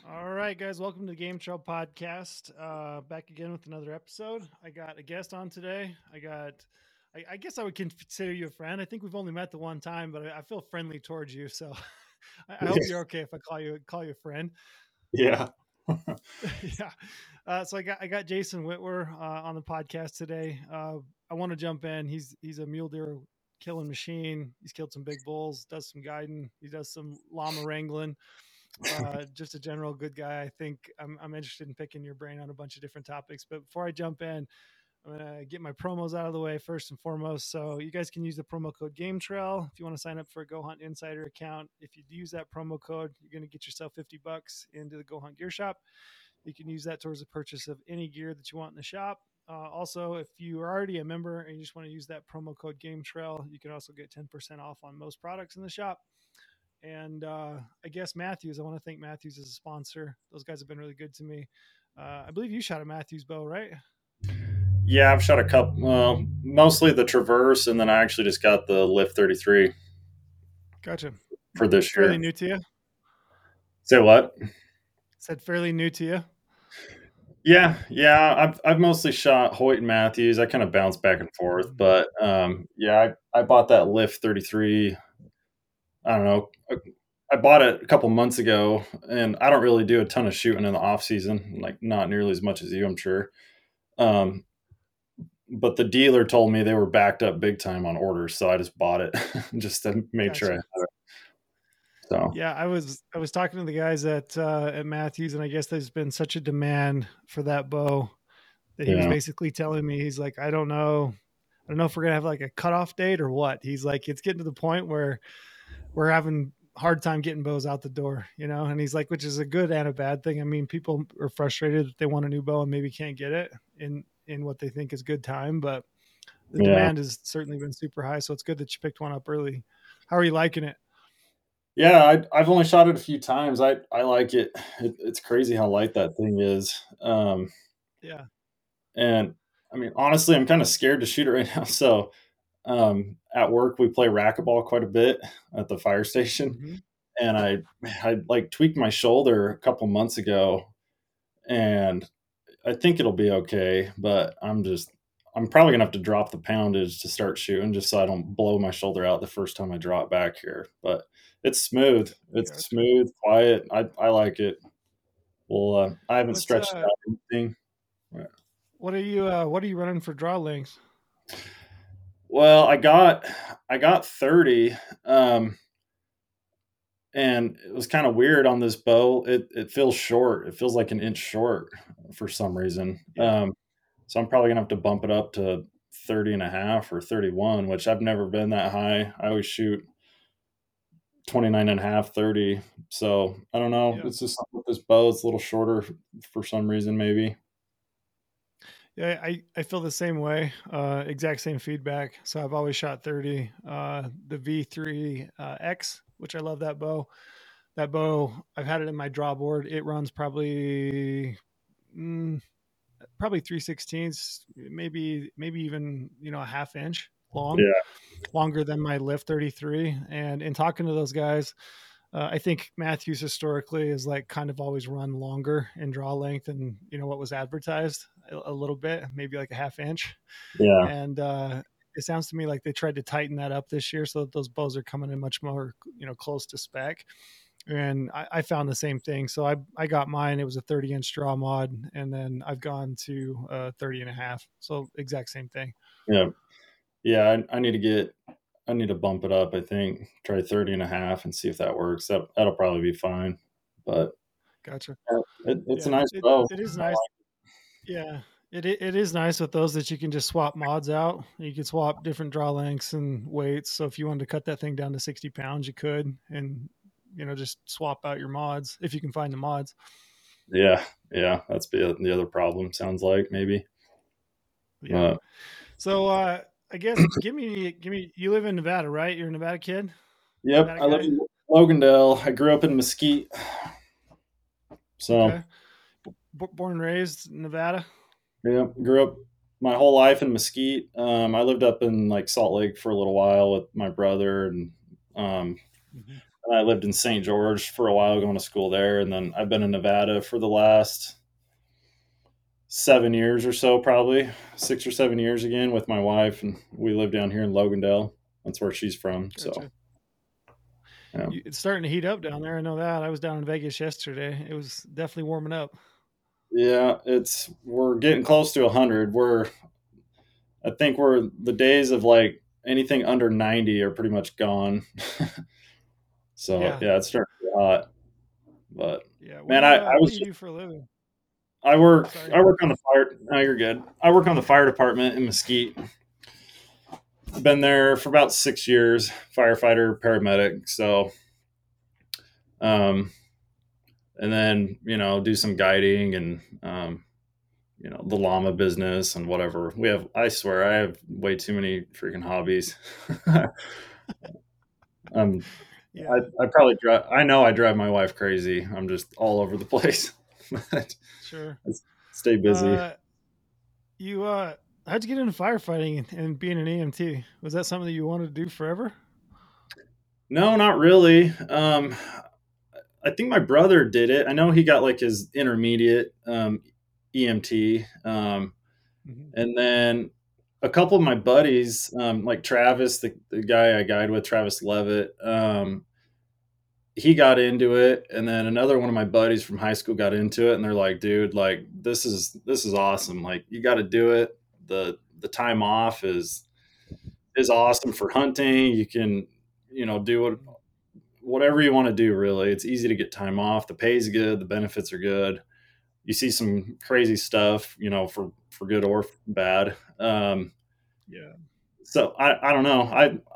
All right, guys, welcome to the Game Trail Podcast. Back again with another episode. I got a guest on today. I guess I would consider you a friend. I think we've only met the one time, but I feel friendly towards you. So I hope you're okay if I call you a friend. Yeah. Yeah. So I got Jason Whitwer on the podcast today. I want to jump in. He's a mule deer killing machine. He's killed some big bulls. Does some guiding. He does some llama wrangling. Just a general good guy. I think I'm interested in picking your brain on a bunch of different topics. But before I jump in, I'm gonna get my promos out of the way first and foremost. So you guys can use the promo code GameTrail if you want to sign up for a Go Hunt Insider account. If you use that promo code, you're gonna get yourself $50 into the Go Hunt Gear Shop. You can use that towards the purchase of any gear that you want in the shop. Also, if you are already a member and you just want to use that promo code GameTrail, you can also get 10% off on most products in the shop. And I guess Matthews, I want to thank Matthews as a sponsor. Those guys have been really good to me. I believe you shot a Matthews bow, right? Yeah, I've shot a couple, well, mostly the Traverse, and then I actually just got the Lift 33 Gotcha. for this Fairly year. new to you. Say what? Said fairly new to you. Yeah. I've mostly shot Hoyt and Matthews. I kind of bounce back and forth, Mhm. but yeah, I bought that Lift 33. I don't know. I bought it a couple months ago, and I don't really do a ton of shooting in the off season, like not nearly as much as you, I'm sure. Um, but the dealer told me they were backed up big time on orders, so I just bought it just to make sure I Gotcha. had it. So Yeah, I was talking to the guys at Matthews, and I guess there's been such a demand for that bow that he was yeah, basically telling me he's like, I don't know if we're gonna have like a cutoff date or what. He's like, it's getting to the point where we're having hard time getting bows out the door, and he's like, which is a good and a bad thing. I mean, people are frustrated that they want a new bow and maybe can't get it in what they think is good time, but the yeah, demand has certainly been super high. So it's good that you picked one up early. How are you liking it? yeah. I've only shot it a few times. I like it. It's crazy how light that thing is. Yeah. And I mean, honestly, I'm kind of scared to shoot it right now. So at work, we play racquetball quite a bit at the fire station, Mm-hmm. and I like tweaked my shoulder a couple months ago, and I think it'll be okay, but I'm probably gonna have to drop the poundage to start shooting just so I don't blow my shoulder out the first time I draw it back here. But it's smooth. It's Gotcha. smooth, quiet. I like it. Well, I haven't What's stretched out anything. what are you running for draw lengths? Well, I got 30, and it was kind of weird on this bow. It feels short. It feels like an inch short for some reason. Yeah. So I'm probably gonna have to bump it up to 30 and a half or 31, which I've never been that high. I always shoot 29 and a half, 30. So I don't know. Yeah. It's just something with this bow. It's a little shorter for some reason, maybe. Yeah, I feel the same way. Exact same feedback. So I've always shot 30. The V3 X, which I love that bow. That bow, I've had it in my draw board. It runs mm, probably 3/16, maybe even a half inch long, Yeah. longer than my Lift 33. And in talking to those guys, I think Matthews historically is like kind of always run longer in draw length and what was advertised a little bit, maybe like a half inch. Yeah. And it sounds to me like they tried to tighten that up this year so that those bows are coming in much more close to spec. And I found the same thing. So I got mine. It was a 30-inch draw mod, and then I've gone to 30 and a half. So exact same thing. Yeah. Yeah. I need to bump it up, I think. Try 30 and a half and see if that works. That'll probably be fine. But Gotcha. it's a Yeah, nice it bow. it is nice. Yeah, it is nice with those that you can just swap mods out. You can swap different draw lengths and weights. So if you wanted to cut that thing down to 60 pounds, you could, and just swap out your mods if you can find the mods. Yeah, yeah, that's the other problem. Sounds like maybe. Yeah. So I guess give me. You live in Nevada, right? You're a Nevada kid, Yep, Nevada I live guy. in Logandale. I grew up in Mesquite, so Okay. Born and raised in Nevada. yeah, grew up my whole life in Mesquite. I lived up in like Salt Lake for a little while with my brother, and um, Mhm. And I lived in St. George for a while, going to school there, and then I've been in Nevada for the last 7 years or so, probably 6 or 7 years again with my wife, and we live down here in Logandale. That's where she's from. So Gotcha. yeah, It's starting to heat up down there. I know that. I was down in Vegas yesterday. It was definitely warming up. yeah, we're getting close to 100. I think we're the days of like anything under 90 are pretty much gone. So Yeah. yeah, it's starting to get hot. But Yeah. man, I What do was you do for a living? I work Sorry. I work on the fire. No, you're good. I work on the fire department in Mesquite. Been there for about 6 years, firefighter, paramedic. So, um, and then do some guiding and the llama business and whatever. I swear, I have way too many freaking hobbies. um, Yeah. I probably drive. I know I drive my wife crazy. I'm just all over the place. Sure. Stay busy. Uh, you how'd you get into firefighting and being an EMT? Was that something that you wanted to do forever? No, not really. I think my brother did it. I know he got like his intermediate EMT, Hmm. and then a couple of my buddies, like Travis, the guy I guide with, Travis Levitt, he got into it, and then another one of my buddies from high school got into it, and they're like, "Dude, like this is awesome. Like you got to do it. The time off is awesome for hunting. You can do whatever you want to do. Really, it's easy to get time off. The pay's good. The benefits are good. You see some crazy stuff, for good or bad. Yeah. So I don't know.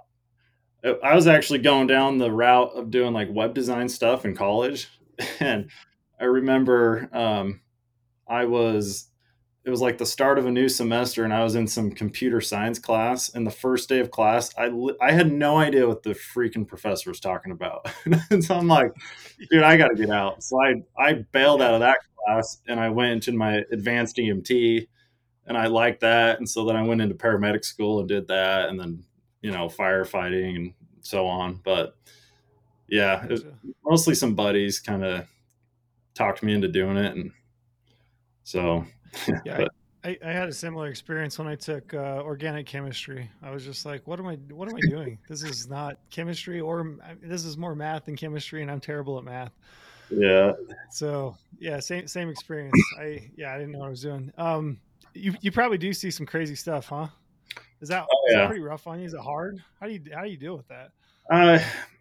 I was actually going down the route of doing like web design stuff in college, and I remember I was it was like the start of a new semester, and I was in some computer science class. And the first day of class, I had no idea what the freaking professor was talking about. And so I'm like, dude, I got to get out. So I bailed Yeah. out of that class, and I went into my advanced EMT, and I liked that. And so then I went into paramedic school and did that, and then firefighting and so on. But yeah, Gotcha. mostly some buddies kind of talked me into doing it, and so Yeah, but I had a similar experience when I took organic chemistry. I was just like, what am I doing? This is not chemistry, this is more math than chemistry, and I'm terrible at math. yeah, So yeah, same experience. I didn't know what I was doing. You probably do see some crazy stuff, huh? oh Is that yeah. pretty rough on you? Is it hard? How do you deal with that? Uh,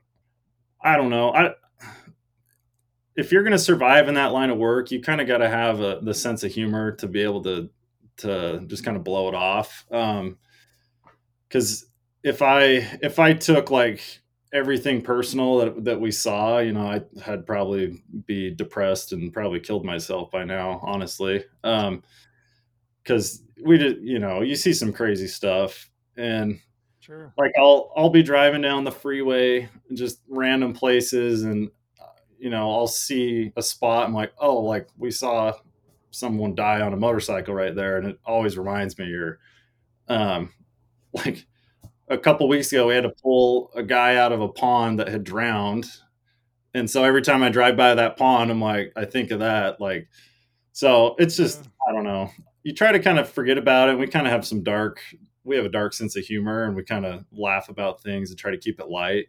I don't know. If you're going to survive in that line of work, you kind of got to have the sense of humor to be able to just kind of blow it off. Because if I took like everything personal that we saw, I'd probably be depressed and probably killed myself by now, honestly. Because we did, you see some crazy stuff, and Sure. like I'll be driving down the freeway, just random places, and I'll see a spot. I'm like, oh, like we saw someone die on a motorcycle right there, and it always reminds me. Or um, like a couple weeks ago, we had to pull a guy out of a pond that had drowned, and so every time I drive by that pond, I'm like, I think of that. Like, so it's Yeah. just I don't know. You try to kind of forget about it. We kind of have some dark. We have a dark sense of humor, and we kind of laugh about things and try to keep it light.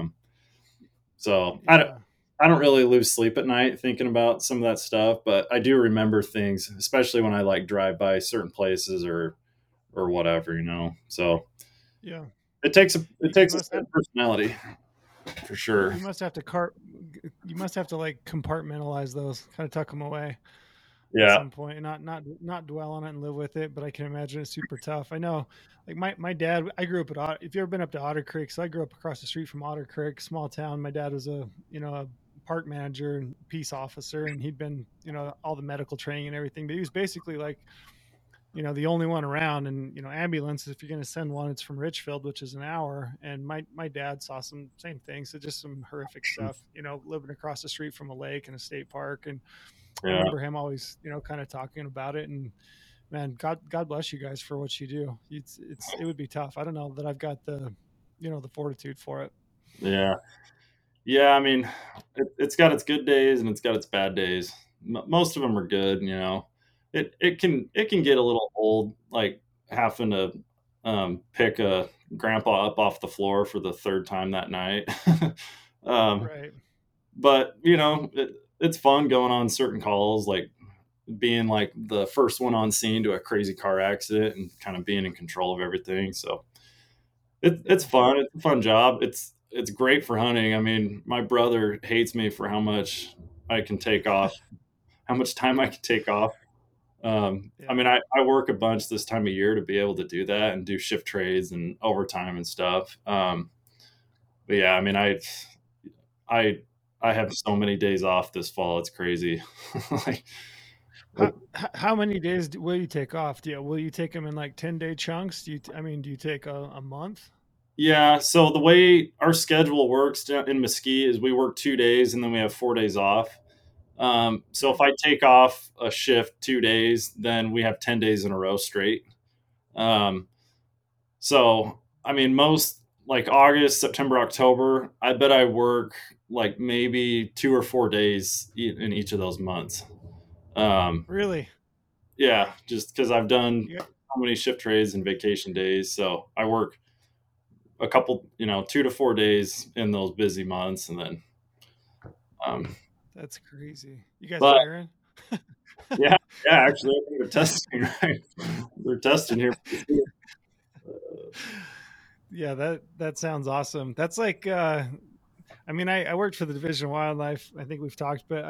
So Yeah. I don't really lose sleep at night thinking about some of that stuff, but I do remember things, especially when I like drive by certain places or whatever, So Yeah. it You takes a must have certain personality for sure. you must have to you must have to like compartmentalize those, kind of tuck them away at Yeah. some point, and not dwell on it and live with it. But I can imagine it's super tough. I know, like my dad. I grew up at if you ever been up to Otter Creek, so I grew up across the street from Otter Creek, small town. My dad was a park manager and peace officer, and he'd been all the medical training and everything. But he was basically like the only one around. And ambulances, if you're going to send one, it's from Richfield, which is an hour. And my dad saw some same things, so just some horrific stuff, living across the street from a lake and a state park. And I Yeah. remember him always kind of talking about it. And man, god bless you guys for what you do. It would be tough. I don't know that I've got the the fortitude for it. Yeah. Yeah, I mean, it's got its good days and it's got its bad days. Most of them are good, you know. It can get a little old, like having to pick a grandpa up off the floor for the third time that night. um, Right. but you know, it's fun going on certain calls, like being like the first one on scene to a crazy car accident and kind of being in control of everything. So it's Yeah. fun. It's a fun job. It's great for hunting. I mean, my brother hates me for how much I can take off, how much time I can take off. I Yeah. mean, I work a bunch this time of year to be able to do that and do shift trades and overtime and stuff. But yeah, I mean, I I have so many days off this fall. It's crazy. like, like How many days will you take off? Will you take them in like 10-day chunks? I mean, do you take a month? Yeah, so the way our schedule works in Mesquite is we work 2 days and then we have 4 days off. So Okay. if I take off a shift 2 days, then we have 10 days in a row straight. Um, so, I mean, most like August, September, October, I bet I work like maybe 2 or 4 days in each of those months. Um, Really? yeah, just because I've done Yeah. so many shift trades and vacation days. So I work a couple, 2 to 4 days in those busy months. And then, um, That's crazy. You guys but hiring? yeah, yeah, actually, I think they're testing, right? They're testing here. Yeah, that sounds awesome. That's like I mean, I worked for the Division of Wildlife. I think we've talked, but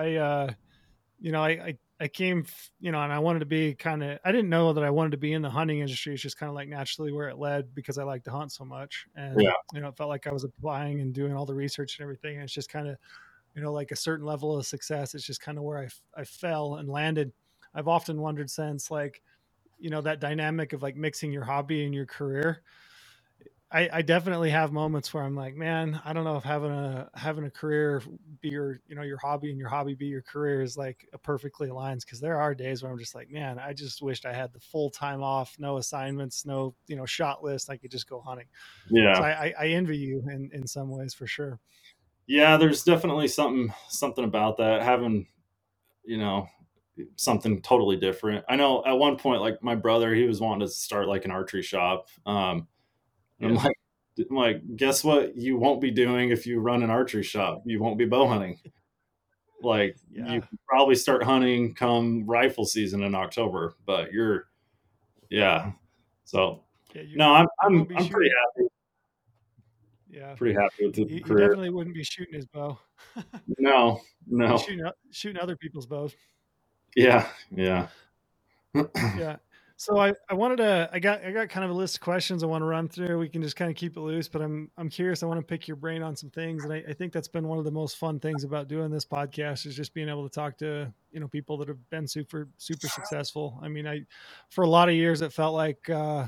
I came, and I wanted to be I didn't know that I wanted to be in the hunting industry. It's just kind of like naturally where it led because I like to hunt so much. And, Yeah, it felt like I was applying and doing all the research and everything. And it's just kind of, like a certain level of success. It's just kind of where I fell and landed. I've often wondered since, like, that dynamic of like mixing your hobby and your career. I definitely have moments where I'm like, man, I don't know if having a career be your hobby and your hobby be your career is like a perfectly aligns, because there are days where I'm just like, man, I just wished I had the full time off, no assignments, no shot list. I could just go hunting. So yeah, I envy you in some ways for sure. yeah. There's definitely something about that having, you know, something totally different. I know at one point, like my brother, he was wanting to start like an archery shop. And Yeah, I'm like, guess what? You won't be doing if you run an archery shop. You won't be bow hunting. Like you yeah, can probably start hunting come rifle season in October, but yeah. So yeah. You no, I'm you I'm won't be I'm pretty shooting. happy, Yeah, pretty happy with the he career. definitely wouldn't be shooting his bow. No, Be no, shooting other people's bows. yeah, yeah, Yeah. So I wanted to I got kind of a list of questions I want to run through. We can just kind of keep it loose, but I'm curious. I want to pick your brain on some things, and I think that's been one of the most fun things about doing this podcast is just being able to talk to people that have been super successful. I mean, I for a lot of years it felt like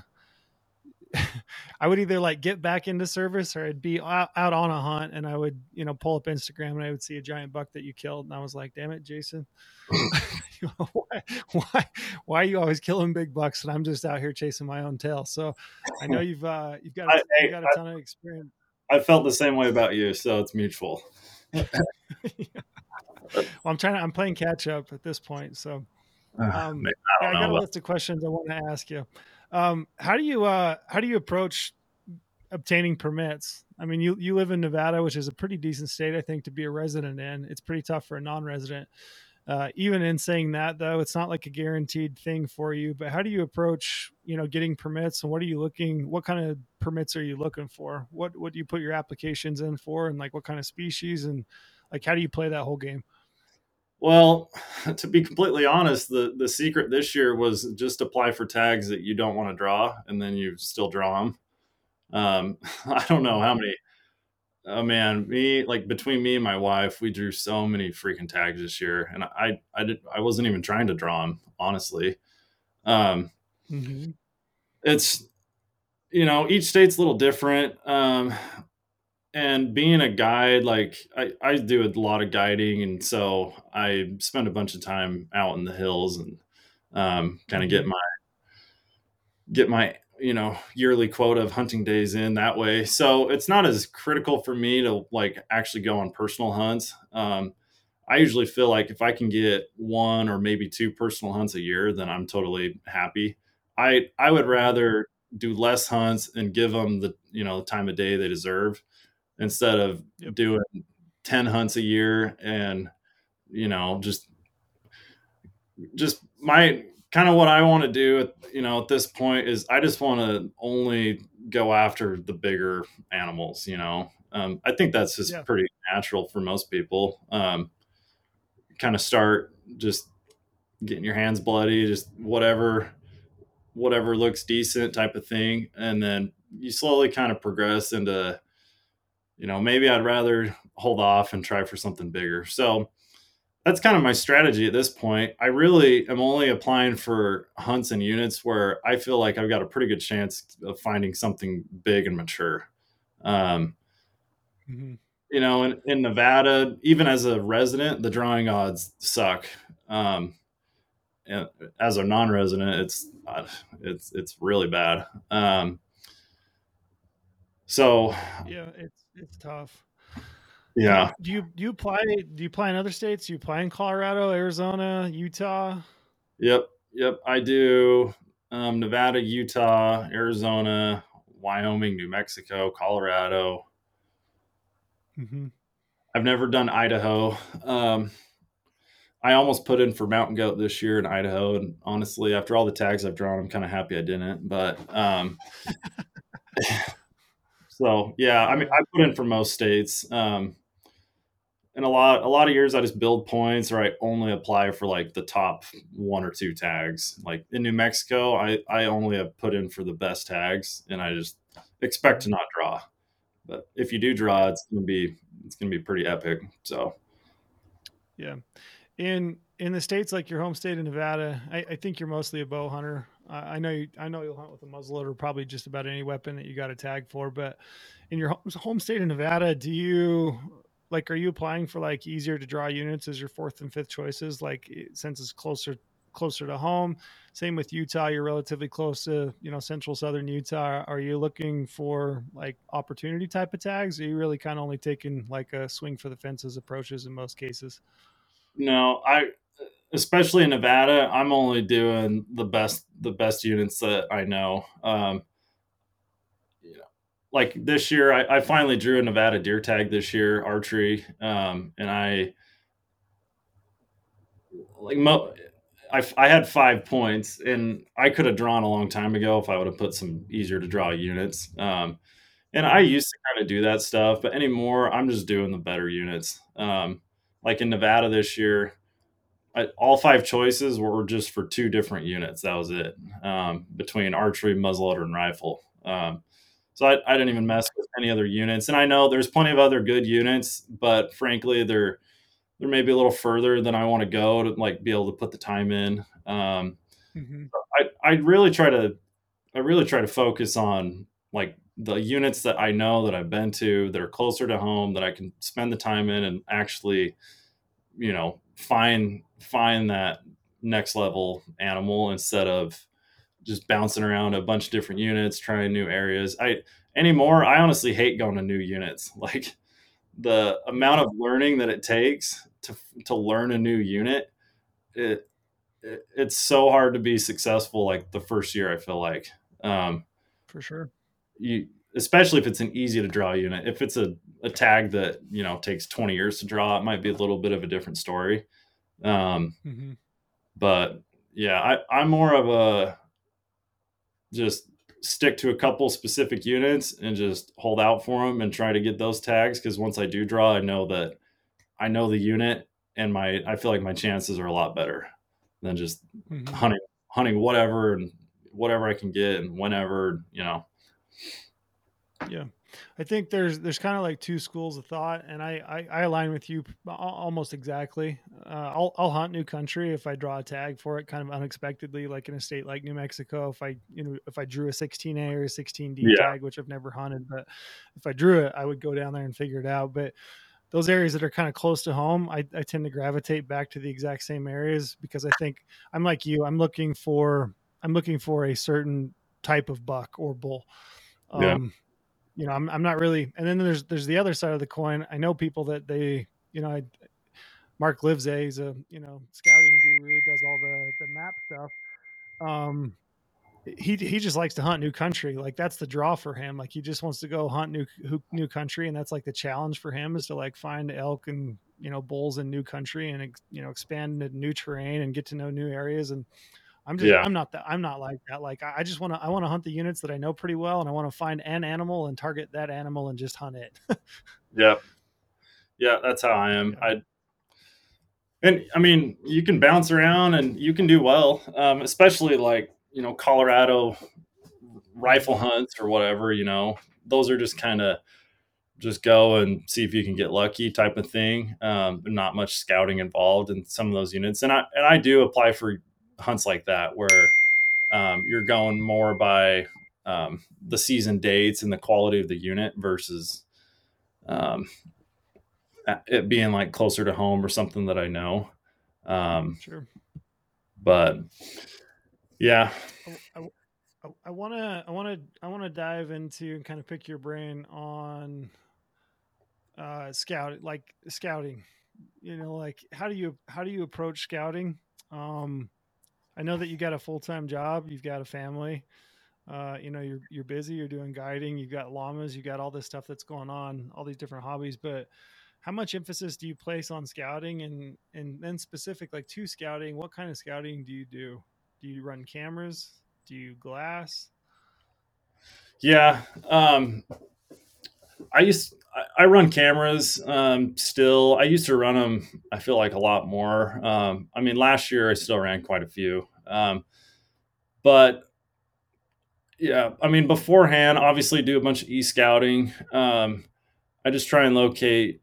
I would either like get back into service or I'd be out on a hunt and I would pull up Instagram and I would see a giant buck that you killed, and I was like, damn it, Jason. why, why, why are you always killing big bucks and I'm just out here chasing my own tail? So I know you've hey, got a ton of experience. I felt the same way about you, so it's mutual. Well, I'm playing catch up at this point. So Man, I yeah, don't I got know a about. list of questions I want to ask you. How do you approach obtaining permits? I mean, you live in Nevada, which is a pretty decent state, I think, to be a resident in. It's pretty tough for a non-resident. Even in saying that, though, it's not like a guaranteed thing for you. But how do you approach, getting permits, and what are you looking? What kind of permits are you looking for? What do you put your applications in for, and like what kind of species, and like how do you play that whole game? Well, to be completely honest, the secret this year was just apply for tags that you don't want to draw, and then you still draw them. I don't know Yeah, how many. Oh man, me like between me and my wife, we drew so many freaking tags this year, and I wasn't even trying to draw them, honestly. Um, hmm it's each state's a little different. And being a guide, like I do a lot of guiding, and so I spend a bunch of time out in the hills and kind of hmm get my yearly quota of hunting days in that way. So it's not as critical for me to like actually go on personal hunts. I usually feel like if I can get one or maybe two personal hunts a year, then I'm totally happy. I would Mhm. rather do less hunts and give them the time of day they deserve instead of Yep. doing 10 hunts a year and just my kind of what I want to do at this point is I just want to only go after the bigger animals. I think that's just Yeah. pretty natural for most people. Kind of start just getting your hands bloody, just whatever looks decent type of thing, and then you slowly kind of progress into maybe I'd rather hold off and try for something bigger. So that's kind of my strategy at this point. I really am only applying for hunts and units where I feel like I've got a pretty good chance of finding something big and mature. Um, Mhm. in Nevada, even as a resident, the drawing odds suck. Um, and as a non-resident, it's really bad. So Yeah, it's tough. yeah, Do you apply in other states? Do you apply in Colorado, Arizona, Utah? yep, I do. Nevada, Utah, Arizona, Wyoming, New Mexico, Colorado. Hmm. I've never done Idaho. I almost put in for mountain goat this year in Idaho, and honestly, after all the tags I've drawn, I'm kind of happy I didn't. But so yeah, I mean, Yeah. I put in for most states. And a lot of years I just build points, or I only apply for like the top one or two tags. Like in New Mexico, I only have put in for the best tags, and I just expect to Mhm. not draw. But if you do draw, Yeah. it's gonna be pretty epic. So Yeah. In the states like your home state of Nevada, I think you're mostly a bow hunter. I know you'll hunt with a muzzleloader, probably just about any weapon that you got a tag for. But in your home state of Nevada, are you applying for like easier to draw units as your fourth and fifth choices? Like since it's closer to home. Same with Utah, you're relatively close to central southern Utah. Are you looking for like opportunity type of tags? Or are you really kind of only taking like a swing for the fences approaches in most cases? no, I especially in Nevada, I'm only doing the best units that I know. You know, like this year, I finally drew a Nevada deer tag this year, archery, and I like I had 5 points, and I could have drawn a long time ago if I would have put some easier to draw units. And I Yeah. used to kind of do that stuff, but anymore, I'm just doing the better units. Like in Nevada this year, all five choices were just for two different units. That was it, between archery, muzzleloader, and rifle. So I didn't even Mhm. mess with any other units. And I know there's plenty of other good units, but frankly, they're maybe a little further than I want to go to like be able to put the time in. Mhm. I really try to focus on like the units that I know that I've been to that are closer to home that I can spend the time in and actually find that next level animal instead of just bouncing around a bunch of different units trying new areas. I honestly hate going to new units. Like the Yeah, amount of learning that it takes to learn a new unit, it, it's so hard to be successful like the first year. I feel like um, for sure. you especially if it's an easy to draw unit. If it's a tag that takes 20 years to draw, it might be a little bit of a different story. um, Mhm. but yeah, I'm more of a just stick to a couple specific units and just hold out for them and try to get those tags, because once I do draw, I know that I know the unit, and my I feel like my chances are a lot better than just Mhm. hunting whatever I can get and whenever. Yeah. I think there's kind of like two schools of thought, and I align with you almost exactly. I'll hunt new country if I draw a tag for it kind of unexpectedly, like in a state like New Mexico. If I drew a 16A or a 16D Yeah. tag, which I've never hunted, but if I drew it, I would go down there and figure it out. But those areas that are kind of close to home, I tend to gravitate back to the exact same areas because I think I'm like you. I'm looking for a certain type of buck or bull. Yeah. I'm not really. And then there's the other side of the coin. I know people that they, Mark Livesay is a scouting guru, does all the map stuff. Um, he just likes to hunt new country. Like that's the draw for him. Like he just wants to go hunt new country, and that's like the challenge for him is to like find elk and bulls in new country and expand into new terrain and get to know new areas. And Yeah. I'm not like that. Like I just want to hunt the units that I know pretty well, and I want to find an animal and target that animal and just hunt it. Yeah. Yeah. That's how I am. Yeah. And I mean, you can bounce around and you can do well, especially like, Colorado rifle hunts or whatever, those are just kind of just go and see if you can get lucky type of thing. Not much scouting involved in some of those units. And I do apply for hunts like that where you're going more by the season dates and the quality of the unit versus um, it being like closer to home or something that I know. Um, Sure. but yeah, I want to dive into and kind of pick your brain on scouting. Like how do you approach scouting? Um, I know that you got a full time job, you've got a family. You're busy, you're doing guiding, you've got llamas, you got all this stuff that's going on, all these different hobbies. But how much emphasis do you place on scouting, and then specific like to scouting? What kind of scouting do you do? Do you run cameras? Do you glass? yeah. I run cameras still. I used to run them. I feel like a lot more. I mean, last year I still ran quite a few, but yeah, I mean, beforehand, obviously do a bunch of e-scouting. I just try and locate.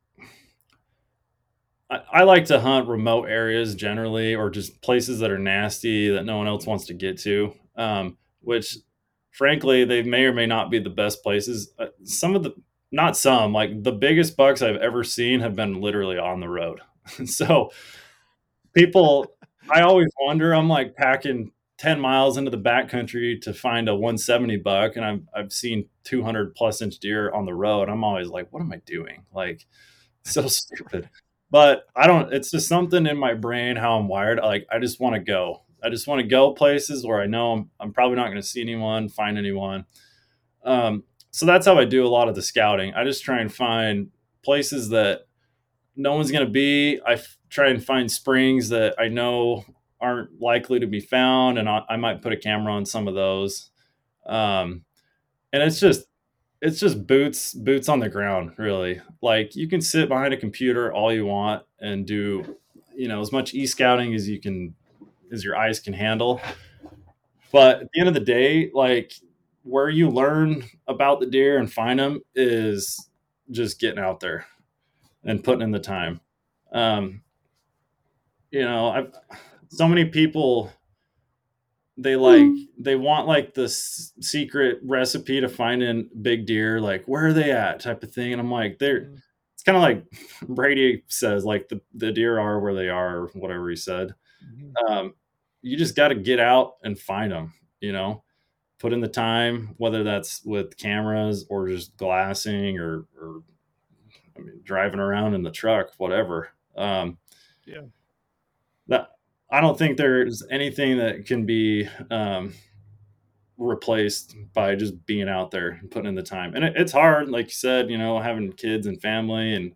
I like to hunt remote areas generally, or just places that are nasty that no one else wants to get to. Which, frankly, they may or may not be the best places. Some of the, not some, like the biggest bucks I've ever seen have been literally on the road. So people, I always wonder. I'm like packing 10 miles into the backcountry to find a 170 buck, and I've seen 200 plus inch deer on the road. I'm always like, what am I doing? Like, so stupid. But I don't. It's just something in my brain how I'm wired. Like I just want to go. I just want to go places where I know I'm probably not going to see anyone, find anyone. So that's how I do a lot of the scouting. I just try and find places that no one's going to be. Try and find springs that I know aren't likely to be found, and I might put a camera on some of those. Um, and it's just boots on the ground, really. Like you can sit behind a computer all you want and do as much e-scouting as your eyes can handle, but at the end of the day, like where you learn about the deer and find them is just getting out there and putting in the time. um I've so many people, they want like this secret recipe to finding big deer, like where are they at type of thing, and I'm like, they're Mhm. it's kind of like Brady says, like the deer are where they are, or whatever he said. Mhm. um, you just got to get out and find them, you know put in the time, whether that's with cameras or just glassing, or I mean, driving around in the truck, whatever. Yeah. That I don't think there's anything that can be replaced by just being out there and putting in the time. And it's hard, like you said, having kids and family, and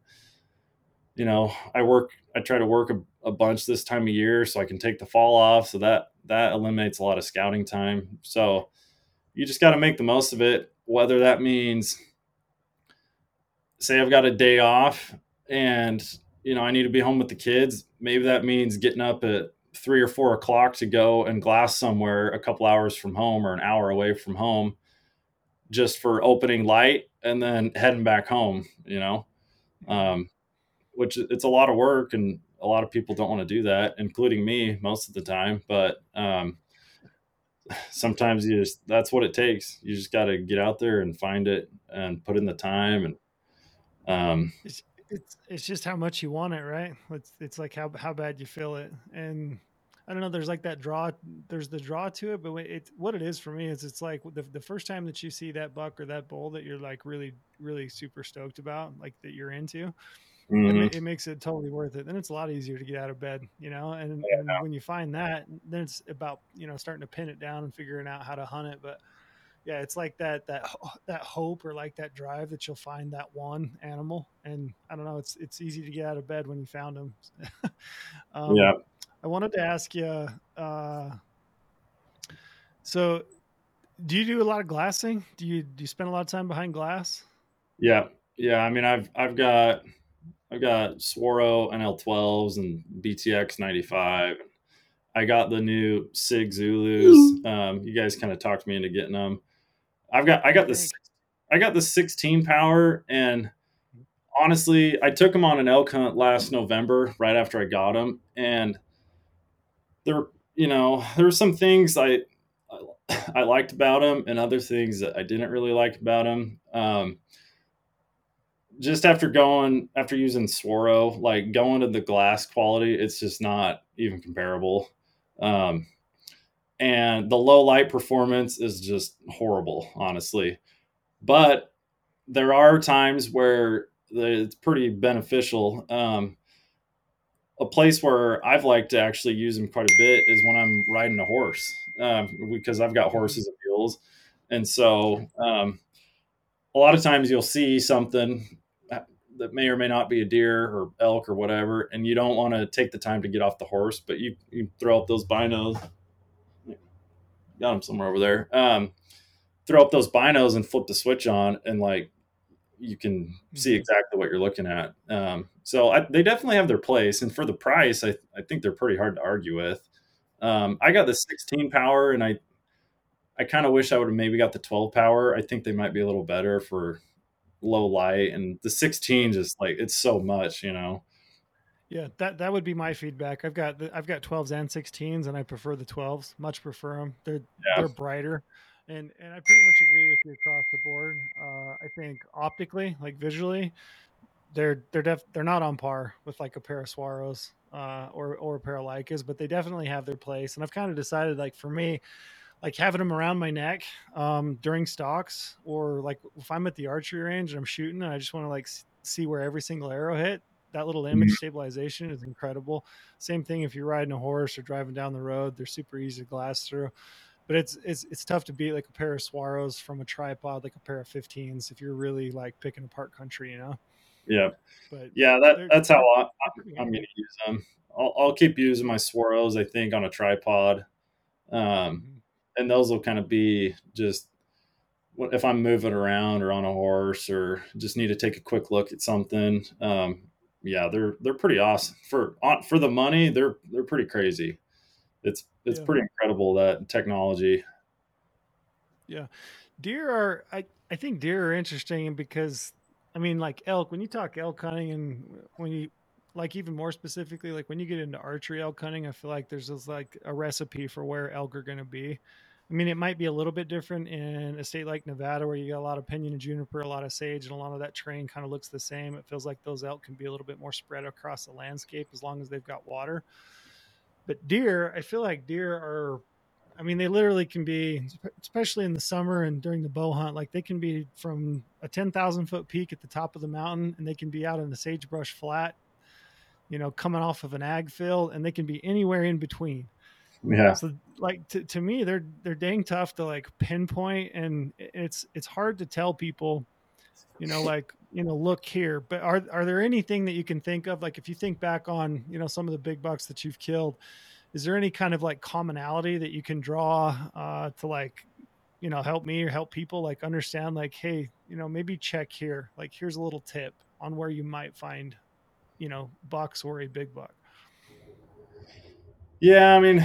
I try to work a bunch this time of year so I can take the fall off. So that eliminates a lot of scouting time. So you just got to make the most of it, whether that means, say I've got a day off and I need to be home with the kids. Maybe that means getting up at 3 or 4 o'clock to go and glass somewhere a couple hours from home or an hour away from home, just for opening light and then heading back home. Mhm. Um, which it's a lot of work, and a lot of people don't want to do that, including me most of the time. But sometimes that's what it takes. You just got to get out there and find it and put in the time. And It's just how much you want it, right? It's like how bad you feel it. And I don't know. There's like that draw. There's the draw to it, but what it is for me is it's like the first time that you see that buck or that bull that you're like really really super stoked about, like that you're into. Hmm. It makes it totally worth it. Then it's a lot easier to get out of bed, and when you find that, then it's about starting to pin it down and figuring out how to hunt it. But yeah, it's like that hope or like that drive that you'll find that one animal, and I don't know, it's easy to get out of bed when you found them. um, Yeah. I wanted to ask you, uh, so do you do a lot of glassing? Do you spend a lot of time behind glass? Yeah. Yeah. I mean, I've got Swaro NL12s and BTX 95. I got the new Sig Zulus. You guys kind of talked me into getting them. I What do you got this think? I got the 16 power, and honestly, I took them on an elk hunt last November, right after I got them, and there, there were some things I liked about them, and other things that I didn't really like about them. Just after using Swaro, like going to the glass quality, it's just not even comparable. Um, and the low light performance is just horrible, honestly. But there are times where it's pretty beneficial. A place where I've liked to actually use them quite a bit is when I'm riding a horse, because I've got Mm-hmm. horses and mules, and so a lot of times you'll see something that may or may not be a deer or elk or whatever, and you don't want to take the time to get off the horse, but you throw up those binos. Got them somewhere over there. Throw up those binos and flip the switch on, and like you can see Mm-hmm. exactly what you're looking at. They definitely have their place, and for the price, I think they're pretty hard to argue with. I got the 16 power, and I kind of wish I would have maybe got the 12 power. I think they might be a little better for low light, and the 16 just like it's so much. Yeah, that would be my feedback. I've got 12s and 16s, and I prefer the 12s. Much prefer them. They're Yeah. brighter, and I pretty much agree with you across the board. I think optically, like visually, they're not on par with like a pair of Swaros or a pair of Leicas, but they definitely have their place. And I've kind of decided, like for me, like having them around my neck during stalks, or like if I'm at the archery range and I'm shooting and I just want to like see where every single arrow hit. That little image Mhm. stabilization is incredible. Same thing if you're riding a horse or driving down the road; they're super easy to glass through. But it's tough to beat like a pair of Swaros from a tripod, like a pair of 15s, if you're really like picking apart country. Yeah. But Yeah. they're That's how they're I, they're pretty I'm going handy. to use them. I'll keep using my Swaros, I think, on a tripod. Um, Mhm. and those will kind of be just if I'm moving around or on a horse or just need to take a quick look at something. Yeah, they're pretty awesome for the money. They're pretty crazy. It's Yeah, pretty incredible, that technology. yeah. Deer are I think deer are interesting because I mean like elk, when you talk elk hunting, and when you like even more specifically like when you get into archery elk hunting, I feel like there's this like a recipe for where elk are going to be. I mean, it might be a little bit different in a state like Nevada where you got a lot of pinyon and juniper, a lot of sage, and a lot of that terrain kind of looks the same. It feels like those elk can be a little bit more spread across the landscape as long as they've got water. But deer, I feel like deer are, I mean, they literally can be, especially in the summer and during the bow hunt, like they can be from a 10,000 foot peak at the top of the mountain, and they can be out in the sagebrush flat, coming off of an ag field, and they can be anywhere in between. Yeah. So like to me, they're dang tough to like pinpoint, and it's hard to tell people, like, look here. But are there anything that you can think of, like if you think back on, some of the big bucks that you've killed, is there any kind of like commonality that you can draw to like help me or help people like understand, like, hey, maybe check here, like here's a little tip on where you might find bucks or a big buck. Yeah. I mean,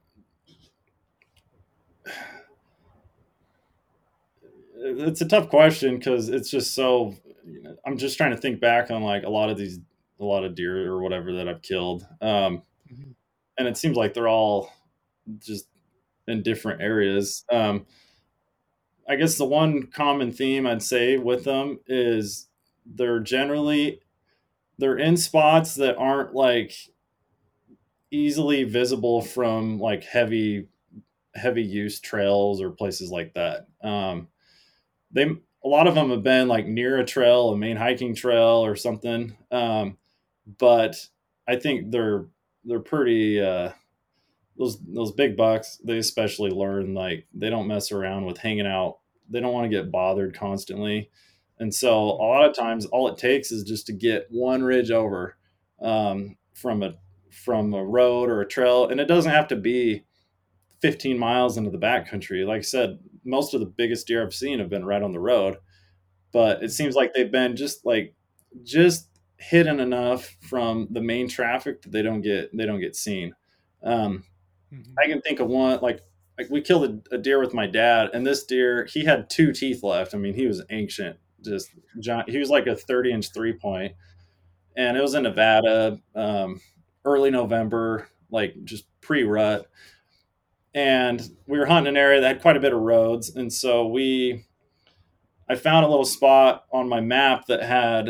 it's a tough question because it's just so. I'm just trying to think back on like a lot of deer or whatever that I've killed, Mhm. and it seems like they're all just in different areas. I guess the one common theme I'd say with them is they're generally they're in spots that aren't like easily visible from like heavy use trails or places like that. They a lot of them have been like near a trail, a main hiking trail or something. But I think they're pretty those big bucks. They especially learn like they don't mess around with hanging out. They don't want to get bothered constantly, and so a Mhm. lot of times all it takes is just to get one ridge over from a road or a trail, and it doesn't have to be 15 miles into the backcountry. Like I said, most of the biggest deer I've seen have been right on the road, but it Mhm. seems like they've been just hidden enough from the main traffic that they don't get seen. Um, Mhm. I can think of one like we killed a deer with my dad, and this deer he had two teeth left. I mean, he was ancient, just giant. He was like a 30-inch 3 point, and it was in Nevada, early November, like just pre-rut, and we were hunting an area that had quite a bit of roads, and so I found a little spot on my map that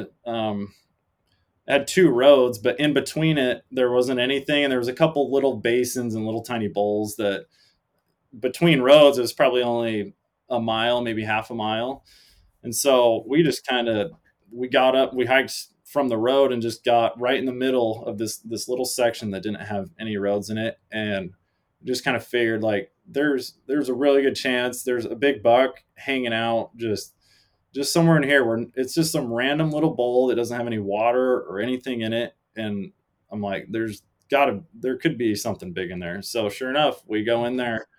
had two roads, but in between it there wasn't anything, and there was a couple little basins and little tiny bowls that between roads it was probably only a mile, maybe half a mile, and so we got up, we hiked from the road and just got right in the middle of this little section that didn't have any roads in it, and just kind of figured like there's a really good chance there's a big buck hanging out just somewhere in here where it's just some random little bowl that doesn't have any water or anything in it, and I'm like there could be something big in there. So sure enough, we go in Mhm. there,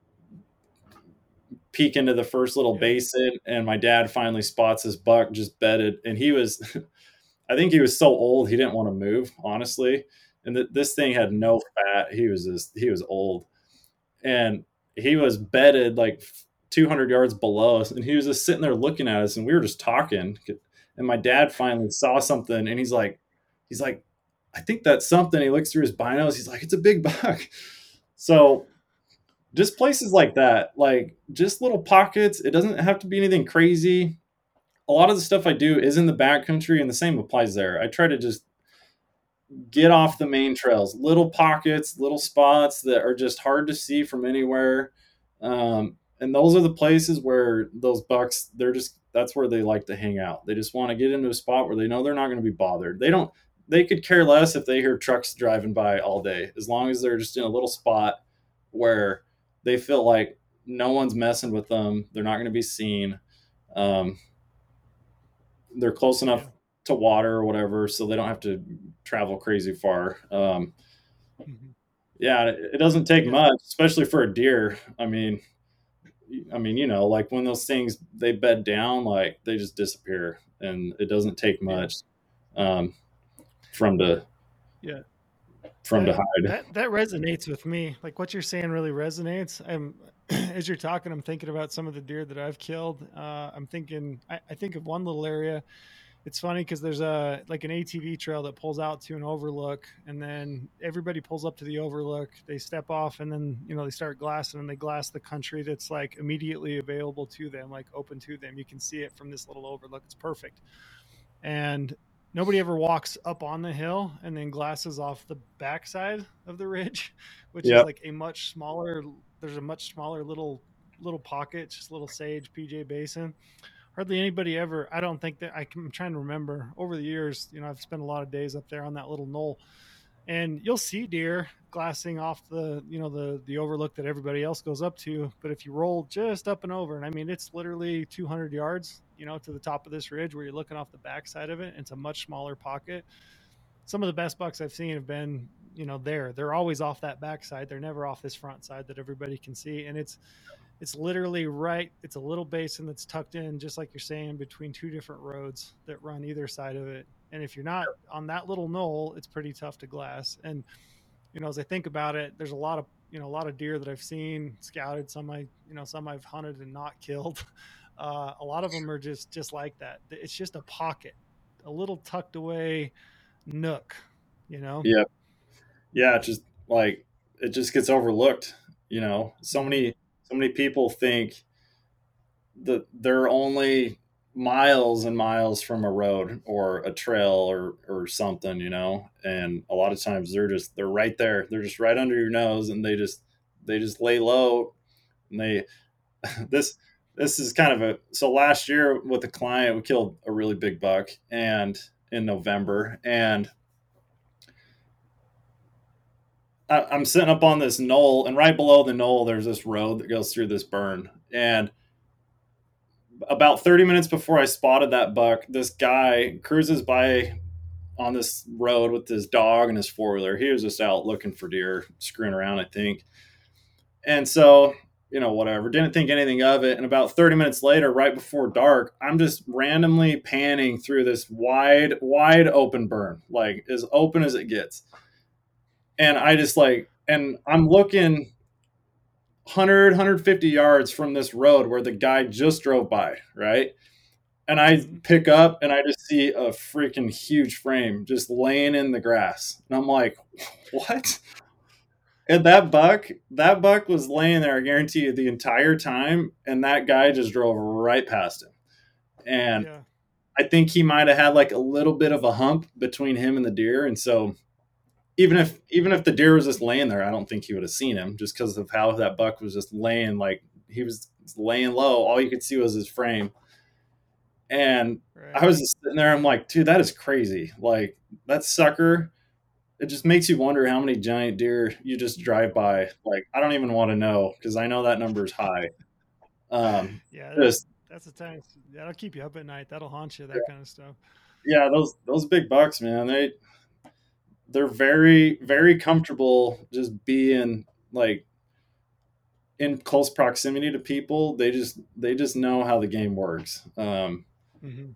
peek into the first little Yeah. basin, and my dad finally spots this buck just bedded, and he was I think he was so old he didn't want to move, honestly, and this thing had Mhm. no fat. He was old, and he was bedded like 200 yards below us, and he was just sitting there looking at us, and we were just talking, and my dad finally saw something, and he's like I think that's something. He looks through his binos, he's like, it's a big buck. So just places like that, like just little pockets. It doesn't have to be anything crazy. A lot of the stuff I do is in the backcountry, and the same applies there. I try to just get off the main trails, little pockets, little spots that are just hard to see from anywhere. And those are the places where those bucks, that's where they like to hang out. They just want to get into a spot where they know they're not going to be bothered. They could care less if they hear trucks driving by all day, as long as they're just in a little spot where they feel like no one's messing with them. They're not going to be seen. Um, they're close enough Yeah. to water or whatever, so they don't have to travel crazy far. Mhm. Yeah, it doesn't take Yeah. much, especially for a deer. I mean, like when those things they bed down, like they just disappear, and it doesn't take Yeah. much um, from to Yeah. from to That hide. that resonates with me. Like what you're saying really resonates. I'm as you're talking, I'm thinking about some of the deer that I've killed. I'm thinking, I think of one little area. It's funny because there's a like an ATV trail that pulls out to an overlook, and then everybody pulls up to the overlook. They step off, and then they start glassing, and they glass the country that's like immediately available to them, like open to them. You can see it from this little overlook. It's perfect, and nobody ever walks up on the hill and then glasses off the backside of the ridge, which is Yep. like a much smaller. There's a much smaller little pocket, just little sage PJ Basin. Hardly anybody ever. I don't think that I'm trying to remember over the years. I've spent a lot of days up there on that little knoll, and you'll see deer glassing off the overlook that everybody else goes up to. But if you roll just up and over, and I mean it's literally 200 yards, to the top of this ridge where you're looking off the backside of it, it's a much smaller pocket. Some of the best bucks I've seen have been, there. They're always off that backside. They're never off this front side that everybody can see, and it's literally right. It's a little basin that's tucked in, just like you're saying, between two different roads that run either side of it. And if you're not on that little knoll, it's pretty tough to glass. And as I think about it, there's a lot of deer that I've seen scouted. Some I've hunted and not killed. A lot of them are just like that. It's just a pocket, a little tucked away nook. You know. Yep. Yeah, it just gets overlooked. So Mm-hmm. many people think that they're only miles and miles from a road or a trail or something, and a lot of times they're right there. They're just right under your nose, and they just lay low, and they this this is kind of so last year with a client, we killed a really big buck and in November, and I'm sitting up on this knoll, and right below the knoll there's this road that goes through this burn. And about 30 minutes before I spotted that buck, this guy cruises by on this road with his dog and his four-wheeler. He was just out looking for deer, screwing around, I think. And so, whatever, didn't think anything of it. And about 30 minutes later, right before dark, I'm just randomly panning through this wide, wide open burn, like as open as it gets. And I just and I'm looking 150 yards from this road where the guy just drove by, right? And I pick up and I just see a freaking huge frame just laying in the grass. And I'm like, what? And that buck was laying there, I guarantee you, the entire time. And that guy just drove right past him. And Yeah. I think he might have had like a little bit of a hump between him and the deer. And so even if the deer was just laying there, I don't think he would have seen him, just because of how that buck was just laying, like he was laying low. All you could see was his frame. And I Right. was just sitting there. I'm like, dude, that is crazy. Like that sucker. It just makes you wonder how many giant deer you just drive by. Like, I don't even want to know, because I know that number is high. Yeah, Just that's the time that'll keep you up at night. That'll haunt you. That kind of stuff. yeah, those big bucks, man. They're very very comfortable just being like in close proximity to people. They just know how the game works. Hmm.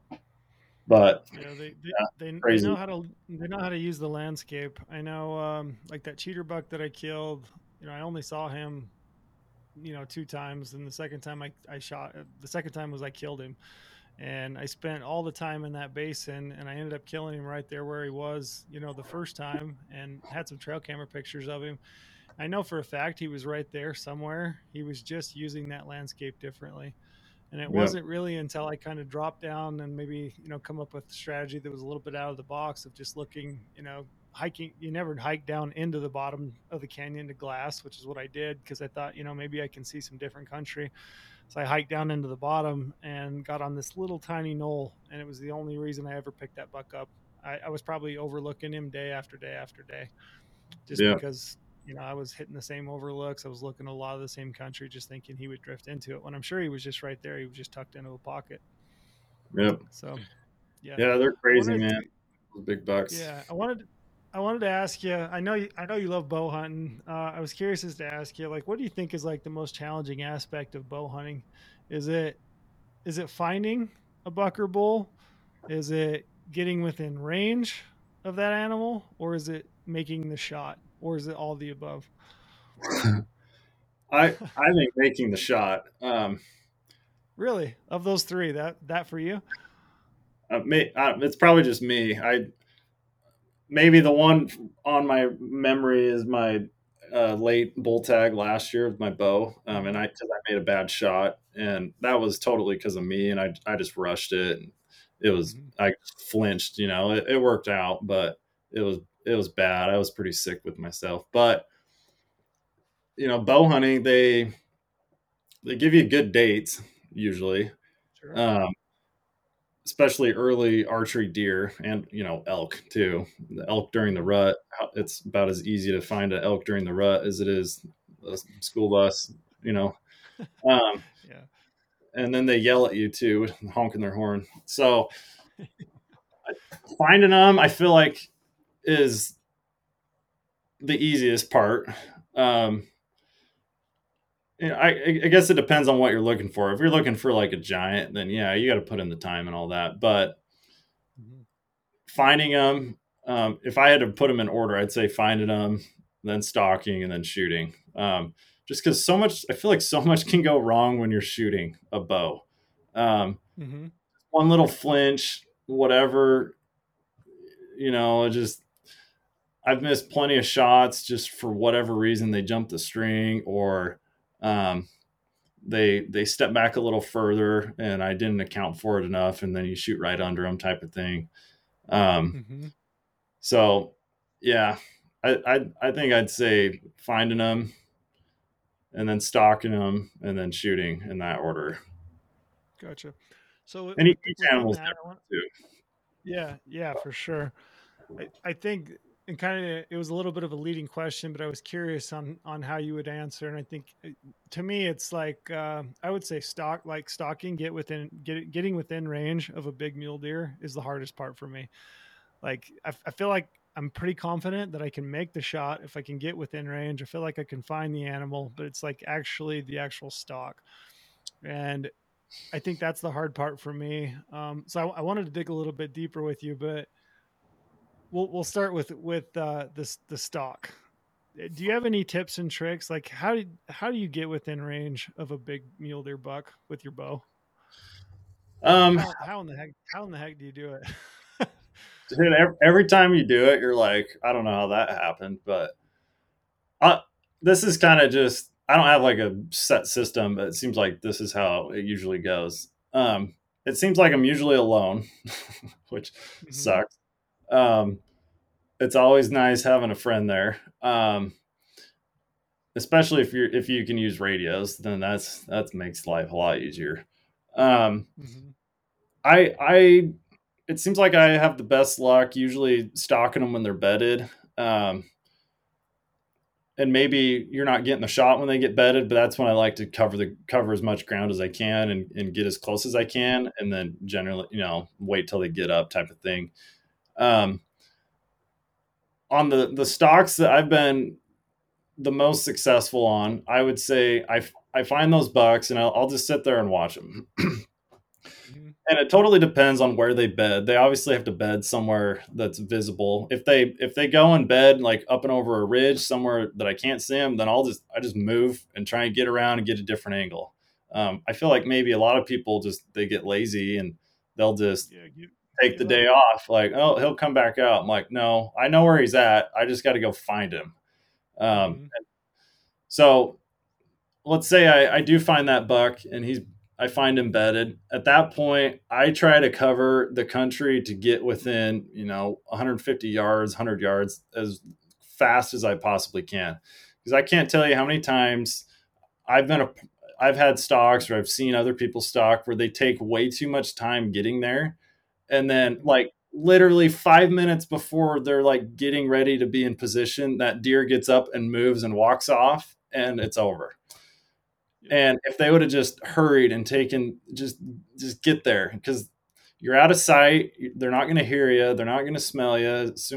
But Yeah, yeah, they crazy. know how to use the landscape. I know, like that cheater buck that I killed. I only saw him, two times, and the second time was I killed him, and I spent all the time in that basin, and I ended up killing him right there where he was, the first time, and had some trail camera pictures of him. I know for a fact he was right there somewhere. He was just using that landscape differently. And it Yeah, wasn't really until I kind of dropped down and maybe, come up with a strategy that was a little bit out of the box of just looking, hiking. You never hike down into the bottom of the canyon to glass, which is what I did because I thought, maybe I can see some different country. So I hiked down into the bottom and got on this little tiny knoll. And it was the only reason I ever picked that buck up. I was probably overlooking him day after day after day just yeah, because I was hitting the same overlooks. I was looking at a lot of the same country, just thinking he would drift into it. When I'm sure he was just right there. He was just tucked into a pocket. yeah, So yeah, yeah. They're I crazy, wanted man. to. Those big bucks. Yeah, I wanted to ask you. I know you love bow hunting. I was curious as to ask you, like, what do you think is like the most challenging aspect of bow hunting? Is it is it finding a buck or bull? Is it getting within range of that animal, or is it making the shot, or is it all the above? I think making the shot. Really, of those three, that for you? It's probably just me. I maybe the one on my memory is my late bull tag last year with my bow, and Hmm. because I made a bad shot, and that was totally because of me, and I just rushed it. And it was Hmm. I flinched. It worked out, but it was bad. I was pretty sick with myself. But bow hunting, they give you good dates usually. Sure. Um, Especially early archery deer, and elk too. The elk during the Hmm. rut, it's about as easy to find an elk during the rut as it is a school bus. you know um, Yeah. and then they yell at you too, honking their horn. So finding them, I feel like, is the easiest part. um, I guess it depends on what you're looking for. If you're looking for like a giant, then yeah, you got to put in the time and all that. But Hmm. finding them, if I had to put them in order, I'd say finding them, then stalking, and then shooting. Just because I feel like so much can go wrong when you're shooting a bow. Um, Hmm. One little flinch, whatever, just I've missed plenty of shots just for whatever reason. They jumped the string, or um, they step back a little further, and I didn't account for it enough, and then you shoot right under them, type of thing. Um, Mm-hmm. so yeah, I think I'd say finding them and then stalking them and then shooting in that order. Gotcha. So And each within animal is that, I want, different too. yeah, yeah, for sure. I think, and kind of, it was a little bit of a leading question, but I was curious on how you would answer. And I think to me, it's like I would say stalking, getting within range of a big mule deer is the hardest part for me. Like I feel like I'm pretty confident that I can make the shot if I can get within range. I feel like I can find the animal, but it's like actually the actual stalk. And I think that's the hard part for me. So I wanted to dig a little bit deeper with you, but we'll start with this the stock. Do you have any tips and tricks? Like how do you get within range of a big mule deer buck with your bow? Um, How in the heck do you do it? Dude, every time you do it, you're like, I don't know how that happened, but I, this is kind of just, I don't have like a set system, but it seems like this is how it usually goes. It seems like I'm usually alone, which Hmm. sucks. Um, it's always nice having a friend there. Especially if you can use radios, then that makes life a lot easier. Um, Hmm. I it seems like I have the best luck usually stalking them when they're bedded. Um, and maybe you're not getting the shot when they get bedded, but that's when I like to cover as much ground as I can and get as close as I can, and then generally, wait till they get up, type of thing. Um, on the stocks that I've been the most successful on, I would say I find those bucks and I'll just sit there and watch them. Hmm. And it totally depends on where they bed. They obviously have to bed somewhere that's visible. If they go in bed like up and over a ridge somewhere that I can't see them, then I just move and try and get around and get a different angle. I feel like maybe a lot of people just they get lazy and they'll just Yeah, take the give up. day off. Like, oh, he'll come back out. I'm like, no, I know where he's at. I just got to go find him. Um, Hmm. so let's say I do find that buck and I find him bedded. At that point, I try to cover the country to get within, 150 yards, 100 yards as fast as I possibly can. Because I can't tell you how many times I've been a I've had stalks or I've seen other people stalk where they take way too much time getting there. And then Hmm. like literally 5 minutes before they're like getting ready to be in position, that deer gets up and moves and walks off and it's over. Yep. And if they would have just hurried and taken just get there because you're out of sight, they're not going to hear you, they're not going to smell you.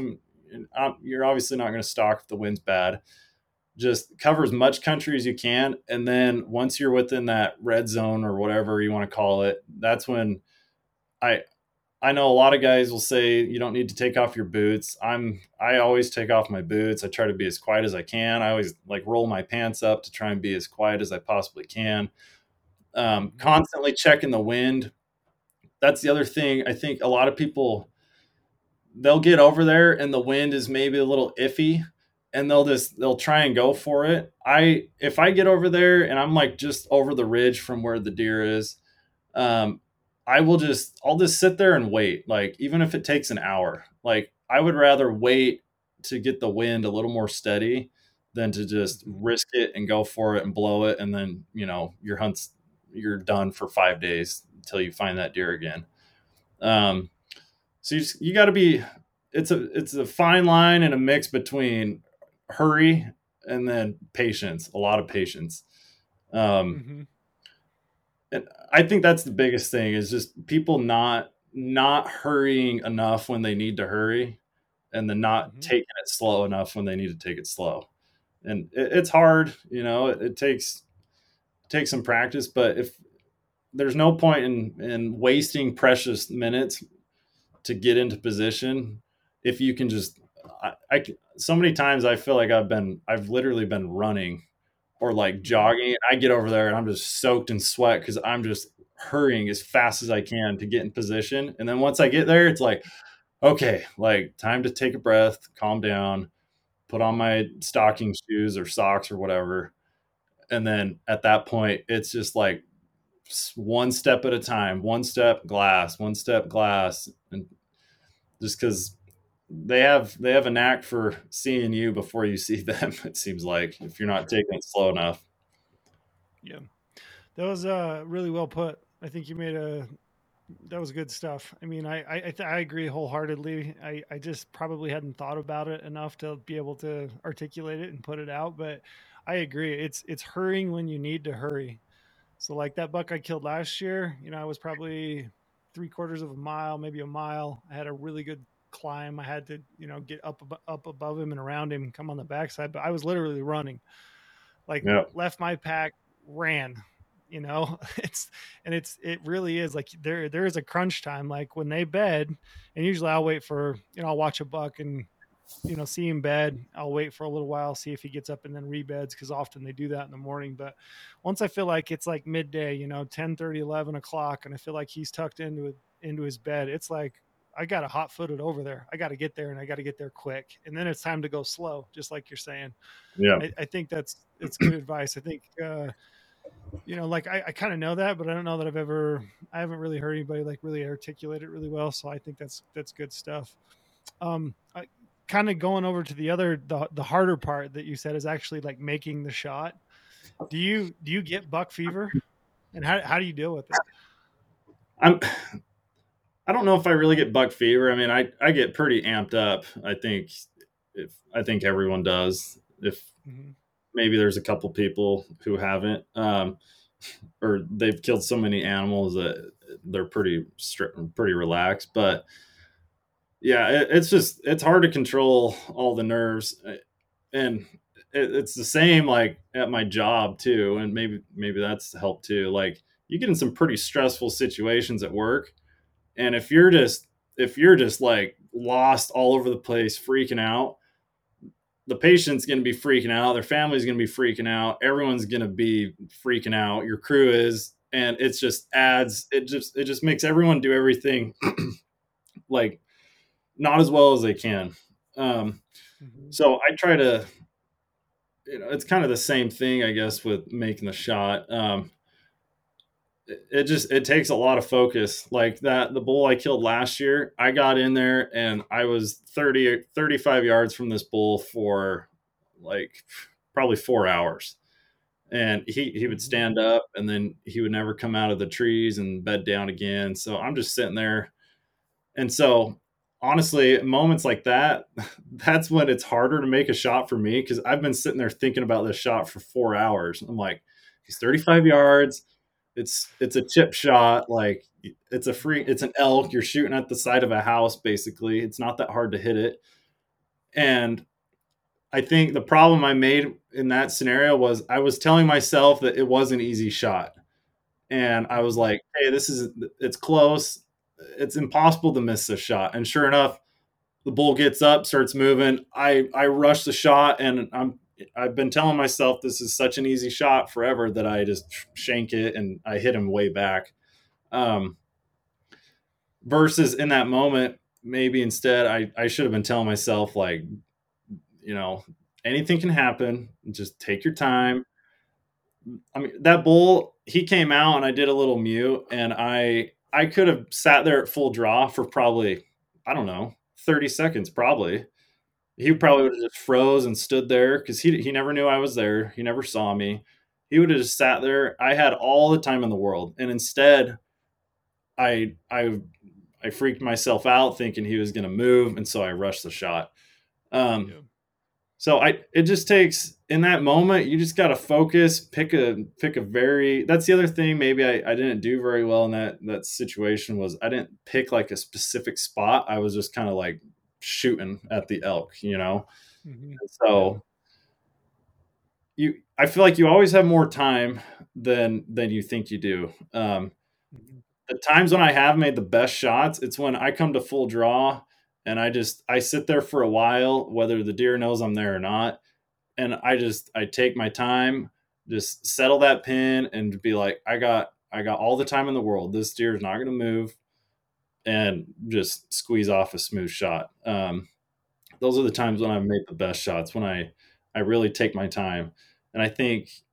You're obviously not going to stalk if the wind's bad. Just cover as much country as you can, and then once you're within that red zone or whatever you want to call it, that's when I I know a lot of guys will say you don't need to take off your boots. I always take off my boots. I try to be as quiet as I can. I always like roll my pants up to try and be as quiet as I possibly can. Hmm. Constantly checking the wind. That's the other thing. I think a lot of people they'll get over there and the wind is maybe a little iffy and they'll try and go for it. If I get over there and I'm like just over the ridge from where the deer is, um, I'll just sit there and wait. Like even if it takes an hour, like I would rather wait to get the wind a little more steady than to just Hmm. risk it and go for it and blow it and then you're done for 5 days until you find that deer again. Um, so you got to be it's a fine line and a mix between hurry and then patience, a lot of patience. Um, Hmm. and I think that's the biggest thing is just people not hurrying enough when they need to hurry, and then not Hmm. taking it slow enough when they need to take it slow. And it's hard, it takes some practice, but if there's no point in wasting precious minutes to get into position if you can just so many times I feel like I've literally been running or like Hmm. jogging. I get over there and I'm just soaked in sweat because I'm just hurrying as fast as I can to get in position. And then once I get there, it's like, okay, like time to take a breath, calm down, put on my stocking shoes or socks or whatever, And then at that point, it's just like one step at a time, one step glass, one step glass. And just because they have a knack for seeing you before you see them, it seems like, if you're not taking it slow enough. Yeah. That was really well put. I think you made a that was good stuff. I mean, I agree wholeheartedly. I just probably hadn't thought about it enough to be able to articulate it and put it out, but I agree. It's hurrying when you need to hurry. So like that buck I killed last year, I was probably 3/4 of a mile, maybe a mile. I had a really good climb. I had to, get up above him and around him, come on the backside, but I was literally running. Like Yeah. left my pack, ran. It really is like there is a crunch time. Like when they bed, and usually I'll wait for, I'll watch a buck and see him bed. I'll wait for a little while, see if he gets up and then rebeds, because often they do that in the morning. But once I feel like it's like midday, 10:30, 11 o'clock, and I feel like he's tucked into his bed, it's like I got to hot footed over there. I got to get there, and I got to get there quick. And then it's time to go slow, just like you're saying. Yeah. I think it's good advice. I think, like I kind of know that, but I don't know that I haven't really heard anybody like really articulate it really well. So I think that's good stuff. I kind of going over to the harder part that you said is actually like making the shot. Do you get buck fever, and how do you deal with it? I'm I don't know if I really get buck fever. I mean, I get pretty amped up. I think everyone does. If Mm-hmm. maybe there's a couple people who haven't, or they've killed so many animals that they're pretty strict, pretty relaxed. But yeah, it's hard to control all the nerves, and it's the same like at my job too, and maybe that's helped too. Like you get in some pretty stressful situations at work, and if you're just like lost all over the place, freaking out, the patient's going to be freaking out, their family's going to be freaking out, everyone's going to be freaking out, your crew is, and it just makes everyone do everything like not as well as they can. Um, Mm-hmm. so I try to, it's kind of the same thing, I guess, with making the shot. It takes a lot of focus. Like that, the bull I killed last year, I got in there and I was 30 35 yards from this bull for like probably 4 hours. And he would Mm-hmm. stand up and then he would never come out of the trees and bed down again. So I'm just sitting there. And so honestly, moments like that, that's when it's harder to make a shot for me, because I've been sitting there thinking about this shot for 4 hours. I'm like, he's 35 yards. It's a chip shot. Like it's an elk. You're shooting at the side of a house, basically. It's not that hard to hit it. And I think the problem I made in that scenario was I was telling myself that it was an easy shot. And I was Mm-hmm. like, hey, it's close. It's impossible to miss this shot. And sure enough, the bull gets up, starts moving. I rush the shot, and I've been telling myself this is such an easy shot forever that I just shank it and I hit him way back. Um, versus in that moment, maybe instead I should have been telling myself like, you know, anything can happen. Just take your time. I mean, that bull, he came out and I did a little mute, and I could have sat there at full draw for probably, I don't know, 30 seconds probably. He probably would have just froze and stood there because he never knew I was there. He never saw me. He would have just sat there. I had all the time in the world, and instead, I I I freaked myself out thinking he was going to move, and so I rushed the shot. Um, Yeah. so it just takes, in that moment, you just got to focus, pick a very, that's the other thing maybe I didn't do very well in that situation, was I didn't pick like a specific spot. I was just kind of like shooting at the elk. Mm-hmm. And Yeah. so I feel like you always have more time than you think you do. Mm-hmm. The times when I have made the best shots, it's when I come to full draw and I sit there for a while, whether the deer knows I'm there or not, and I take my time, just settle that pin, and be like, I got all the time in the world. This deer is not going to move, and just squeeze off a smooth shot. Those are the times when I've made the best shots, when I really take my time. And I think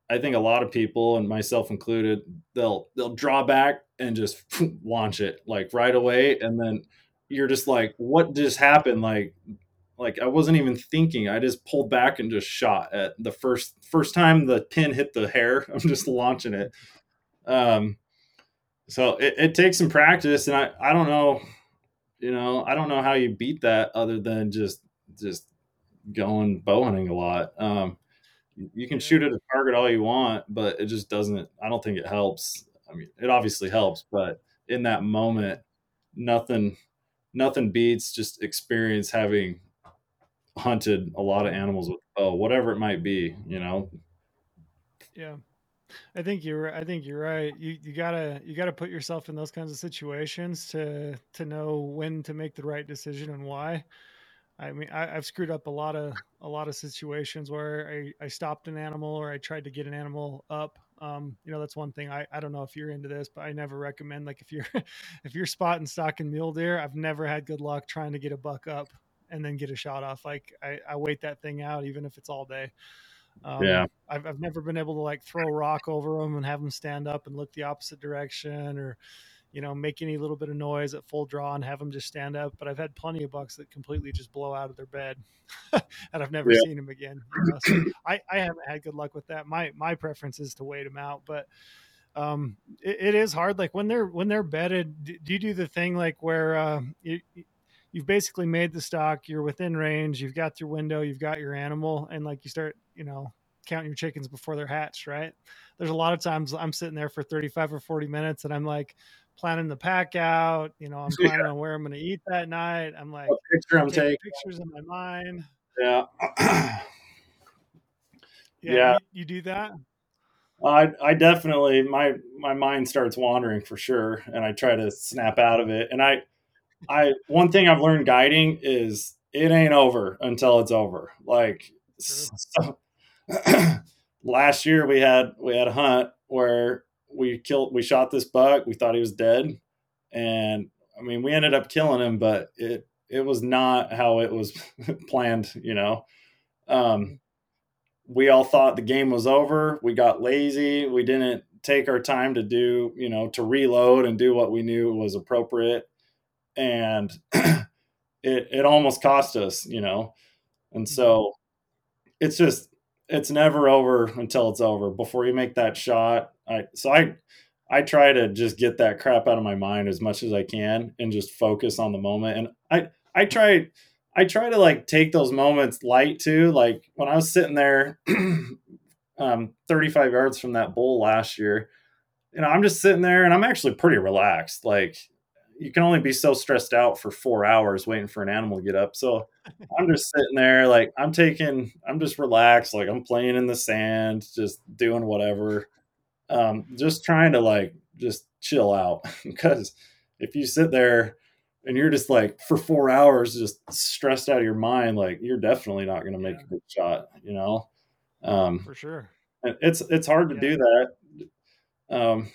I think a lot of people, and myself included, they'll draw back and just launch it like right away, and then you're just like, what just happened? Like I wasn't even thinking. I just pulled back and just shot at the first time the pin hit the hair. I'm just launching it. Um, so it takes some practice, and I don't know, I don't know how you beat that other than just going bow hunting a lot. You can Yeah. shoot at a target all you want, but it just doesn't. I don't think it helps. I mean, it obviously helps, but in that moment, nothing nothing beats just experience having hunted a lot of Mhm. animals with a bow, whatever it might be. Yeah. I think you're right. You gotta put yourself in those kinds of situations to know when to make the right decision and why. I mean, I've screwed up a lot of situations where I stopped an animal or I tried to get an animal up. That's one thing. I don't know if you're into this, but I never recommend like if you're if you're spotting stock and mule deer, I've never had good luck trying to get a buck up and then get a shot off. Like I wait that thing out even if it's all day. Yeah, I've never been able to like throw a rock over them and have them stand up and look the opposite direction or make any little bit of noise at full draw and have them just stand up. But I've had plenty of bucks that completely just blow out of their bed, and I've never yeah, seen them again. So I haven't had good luck with that. My preference is to wait them out, but it is hard. Like when they're bedded, do you do the thing like where you've basically made the stock, you're within range, you've got your window, you've got your animal, and like you start counting your chickens before they're hatched, right? There's a lot of times I'm sitting there for 35 or 40 minutes and I'm like planning the pack out, I'm planning yeah. on where I'm going to eat that night. I'm like What picture I'm taking taking? pictures in my mind. Yeah, Yeah, yeah. you do that. I definitely my mind starts wandering for sure, and I try to snap out of it. And I one thing I've learned guiding is it ain't over until it's over. Like True. so, last year we had a hunt where we shot this buck. We thought he was dead, and I mean we ended up killing him, but it was not how it was planned. Um, Mhm. we all thought the game was over. We got lazy. We didn't take our time to to reload and do what we knew was appropriate, and it almost cost us. And Mhm. so it's just it's never over until it's over. Before you make that shot, I try to just get that crap out of my mind as much as I can and just focus on the moment. And I try to like take those moments light too. Like when I was sitting there 35 yards from that bull last year, I'm just sitting there and I'm actually pretty relaxed. Like you can only be so stressed out for 4 hours waiting for an animal to get up. So I'm just sitting there, like I'm just relaxed, like I'm playing in the sand, just doing whatever. Just trying to like just chill out because if you sit there and you're just like for 4 hours just stressed out of your mind, like you're definitely not going to make Yeah, a good shot. Um, for sure. and it's hard to Yeah. do that. Um,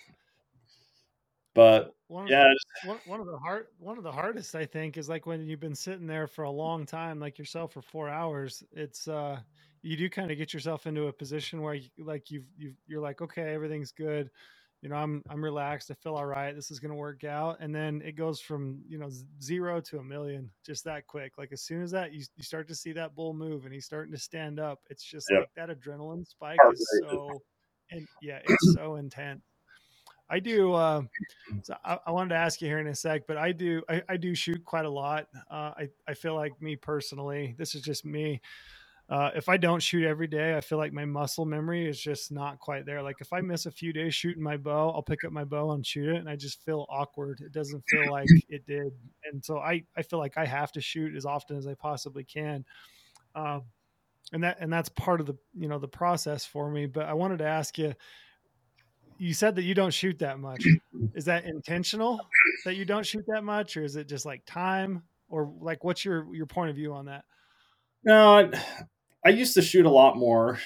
but One yeah, one of the hardest I think is like when you've been sitting there for a long time, like yourself for 4 hours. It's you do kind of get yourself into a position where you're like, okay, everything's good. I'm relaxed. I feel all right. This is gonna work out. And then it goes from zero to a million just that quick. Like as soon as that you start to see that bull move and he's starting to stand up, it's just yeah, like that adrenaline spike heart is rate so and yeah, it's so intense. I do. So I wanted to ask you here in a sec, but I do shoot quite a lot. I feel like me personally, this is just me. If I don't shoot every day, I feel like my muscle memory is just not quite there. Like if I miss a few days shooting my bow, I'll pick up my bow and shoot it, and I just feel awkward. It doesn't feel like it did, and so I feel like I have to shoot as often as I possibly can. Um, and that's part of the the process for me. But I wanted to ask you, you said that you don't shoot that much. Is that intentional that you don't shoot that much, or is it just like time, or like what's your point of view on that? No, I used to shoot a lot more.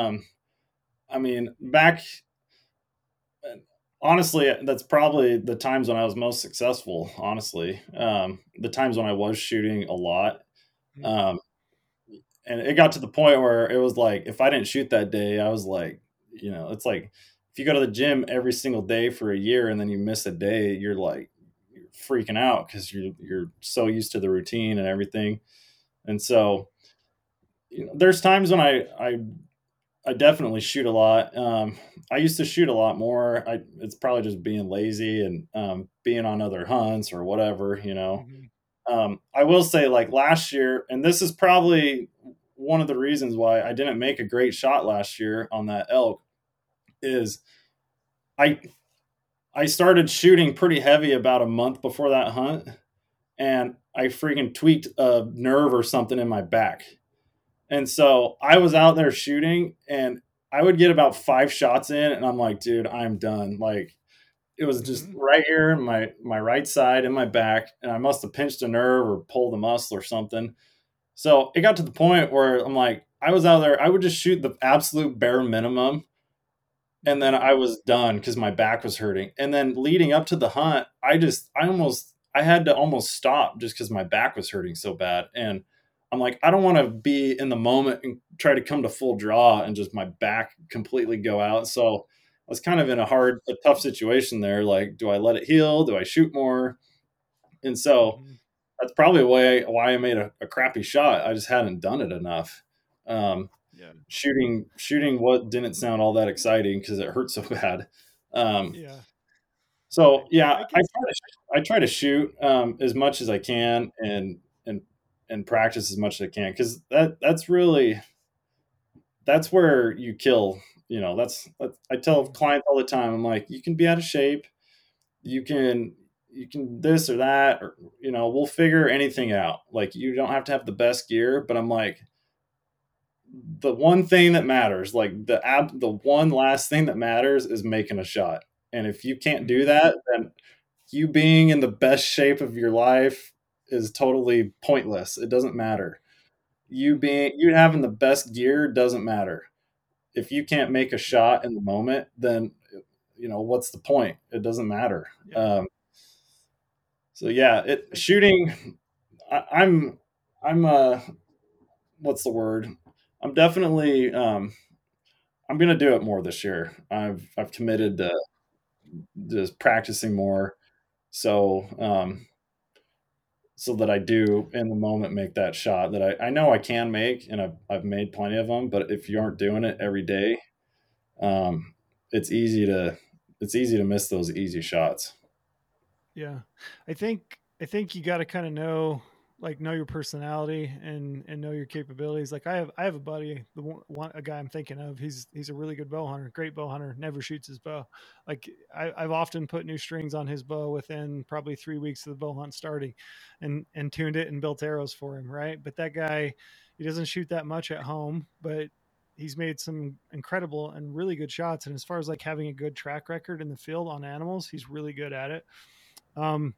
I mean, back honestly, that's probably the times when I was most successful. Honestly, the times when I was shooting a lot, Mhm. um, and it got to the point where it was like if I didn't shoot that day, I was like, it's like if you go to the gym every single day for a year and then you miss a day, you're freaking out because you're so used to the routine and everything. And so, there's times when I definitely shoot a lot. I used to shoot a lot more. It's probably just being lazy and being on other hunts or whatever. Hmm. I will say, like last year, and this is probably one of the reasons why I didn't make a great shot last year on that elk, is I I started shooting pretty heavy about a month before that hunt, and I freaking tweaked a nerve or something in my back. And so I was out there shooting, and I would get about 5 shots in, and I'm like, dude, I'm done. Like, it was just Hmm. right here in my right side in my back, and I must have pinched a nerve or pulled a muscle or something. So it got to the point where I'm like, I was out there, I would just shoot the absolute bare minimum, and then Hmm. I was done because my back was hurting. And then leading up to the hunt, I had to almost stop just because my back was hurting so bad. And I'm like, I don't want to be in the moment and try to come to full draw and just my back completely go out. So I was kind of in a tough situation there. Like, do I let it heal? Do I shoot more? And so Hmm. that's probably why I made a crappy shot. I just hadn't done it enough. Um, Yeah. shooting what didn't sound all that exciting because it hurt so bad. Um, Yeah. so yeah, I can. I try to shoot as much as I can and and practice as much as I can because that's where you kill. That's I tell Mhm. clients all the time. I'm like, you can be out of shape, you can this or that, or we'll figure anything out. Like, you don't have to have the best gear, but I'm like, the one thing that matters, like the one last thing that matters is making a shot. And if you can't do Mhm. that, then you being in the best shape of your life is totally pointless. It doesn't matter. Mhm. You having the best gear doesn't matter. If you can't make a Yeah. shot in the moment, then what's the point? It doesn't matter. Yeah. So yeah, it I, shooting. I, I'm what's the word? I'm definitely I'm gonna do it more this year. I've committed to just practicing more, so so that I do in the moment make that shot that I know I can make, and I've made plenty of them. But if you aren't doing it every day, um, it's easy to miss those easy shots. yeah. I think you got to kind of know your personality and know your capabilities. Like I have a buddy, a guy I'm thinking of. He's a really good bow hunter, great bow hunter, never shoots his bow. Like I've often put new strings on his bow within probably 3 weeks of the bow hunt starting, and tuned it and built arrows for him. Right, but that guy, he doesn't shoot that much at home, but he's made some incredible and really good shots. And as far as like having a good track record in the field on animals, he's really good at it. Um,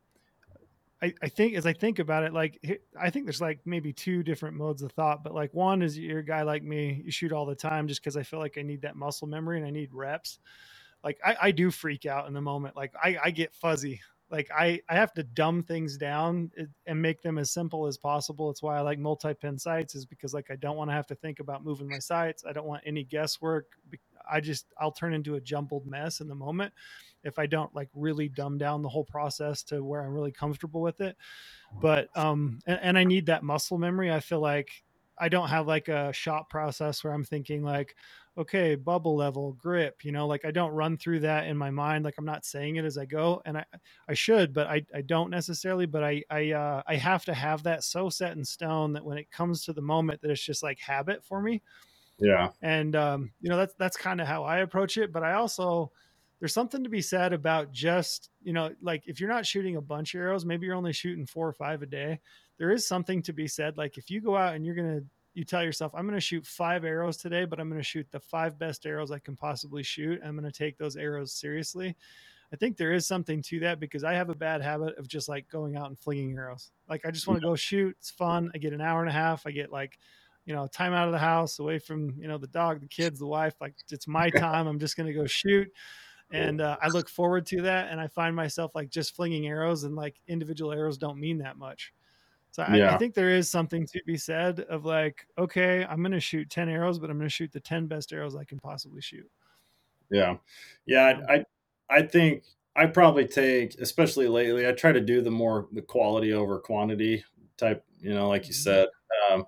I think as I think about it, like I think there's like maybe two different modes of thought, but like one is you're a guy like me, you shoot all the time just because I feel like I need that muscle memory and I need reps. Like I do freak out in the moment. Like I get fuzzy. Like I have to dumb things down and make them as simple as possible. It's why I like multi-pin sights, is because like I don't want to have to think about moving my sights. I don't want any guesswork. I'll turn into a jumbled mess in the moment if I don't like really dumb down the whole process to where I'm really comfortable with it. But and I need that muscle memory. I feel like I don't have like a shot process where I'm thinking like, okay, bubble level, grip, like I don't run through that in my mind. Like I'm not saying it as I go, and I should, but I don't necessarily. But I have to have that so set in stone that when it comes to the moment, that it's just like habit for me. Yeah, And that's kind of how I approach it. But I also, there's something to be said about just, like if you're not shooting a bunch of arrows, maybe you're only shooting 4 or 5 a day. There is something to be said, like if you go out and you tell yourself, I'm going to shoot 5 arrows today, but I'm going to shoot the 5 best arrows I can possibly shoot. I'm going to take those arrows seriously. I think there is something to that, because I have a bad habit of just like going out and flinging arrows. Like I just want to go shoot. It's fun. I get an hour and a half. I get like, time out of the house, away from, the dog, the kids, the wife. Like it's my time. I'm just going to go shoot. And I look forward to that. And I find myself like just flinging arrows, and like individual arrows don't mean that much. So I yeah, think there is something to be said of like, okay, I'm going to shoot 10 arrows, but I'm going to shoot the 10 best arrows I can possibly shoot. Yeah. Yeah. Um, I think I probably take, especially lately, I try to do the quality over quantity type, like you mhm, said. Um,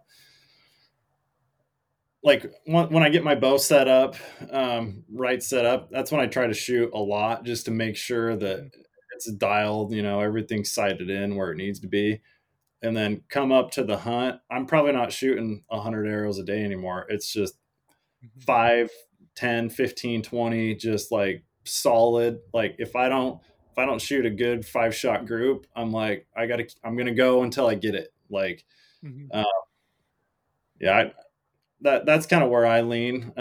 like when I get my bow set up, right set up, that's when I try to shoot a lot just to make sure that mhm, it's dialed, everything's sighted in where it needs to be. And then come up to the hunt. I'm probably not shooting 100 arrows a day anymore. It's just mhm, 5, 10, 15, 20, just like solid. Like if I don't shoot a good 5 shot group, I'm like, I'm going to go until I get it. Like, mhm. uh, yeah, that's kind of where I lean.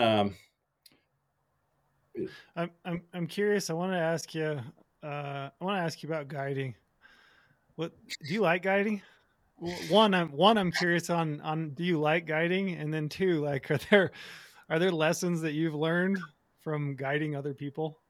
I'm curious. I want to ask you. I want to ask you about guiding. What do you like guiding? I'm curious on do you like guiding, and then two, like are there lessons that you've learned from guiding other people?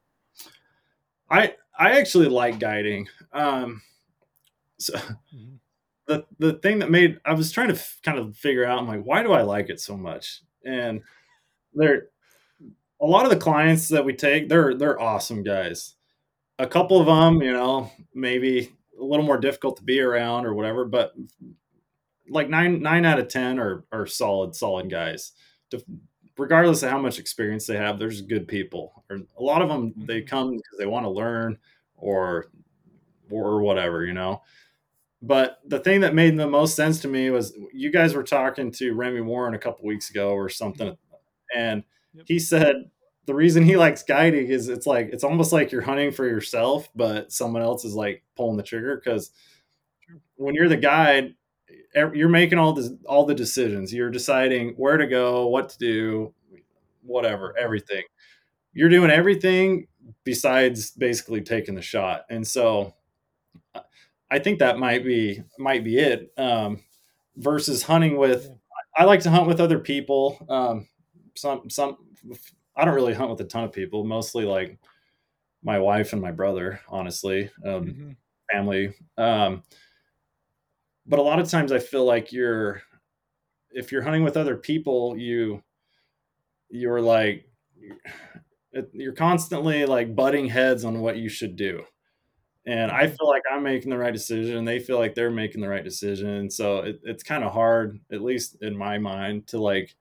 I actually like guiding. So Hmm. the thing that made I was trying to kind of figure out, I'm like, why do I like it so much? And there a lot of the clients that we take, they're awesome guys. A couple of Hmm. them, maybe a little more difficult to be around or whatever, but like nine out of 10 are solid guys. Regardless of how much experience they have, there's good people. Or a lot of them, they Hmm. come because they want to learn or or whatever, But the thing that made the most sense to me was you guys were talking to Remy Warren a couple weeks ago or something, Yep. and Yep. he said the reason he likes guiding is it's almost like you're hunting for yourself, but someone else is like pulling the trigger because Sure. when you're the guide, you're making all the decisions. You're deciding where to go, what to do, whatever, Hmm. everything. You're doing everything besides basically taking the shot, and so I think that might be it. Versus hunting with, Yeah. I like to hunt with other people. Some I don't really hunt with a ton of people. Mostly like my wife and my brother, honestly, Hmm. family. But a lot of times I feel like if you're hunting with other people, you're like you're constantly like butting heads on what you should do. And I Hmm. feel like I'm making the right decision. They feel like they're making the right decision. So it's kind of hard, at least in my mind, to like.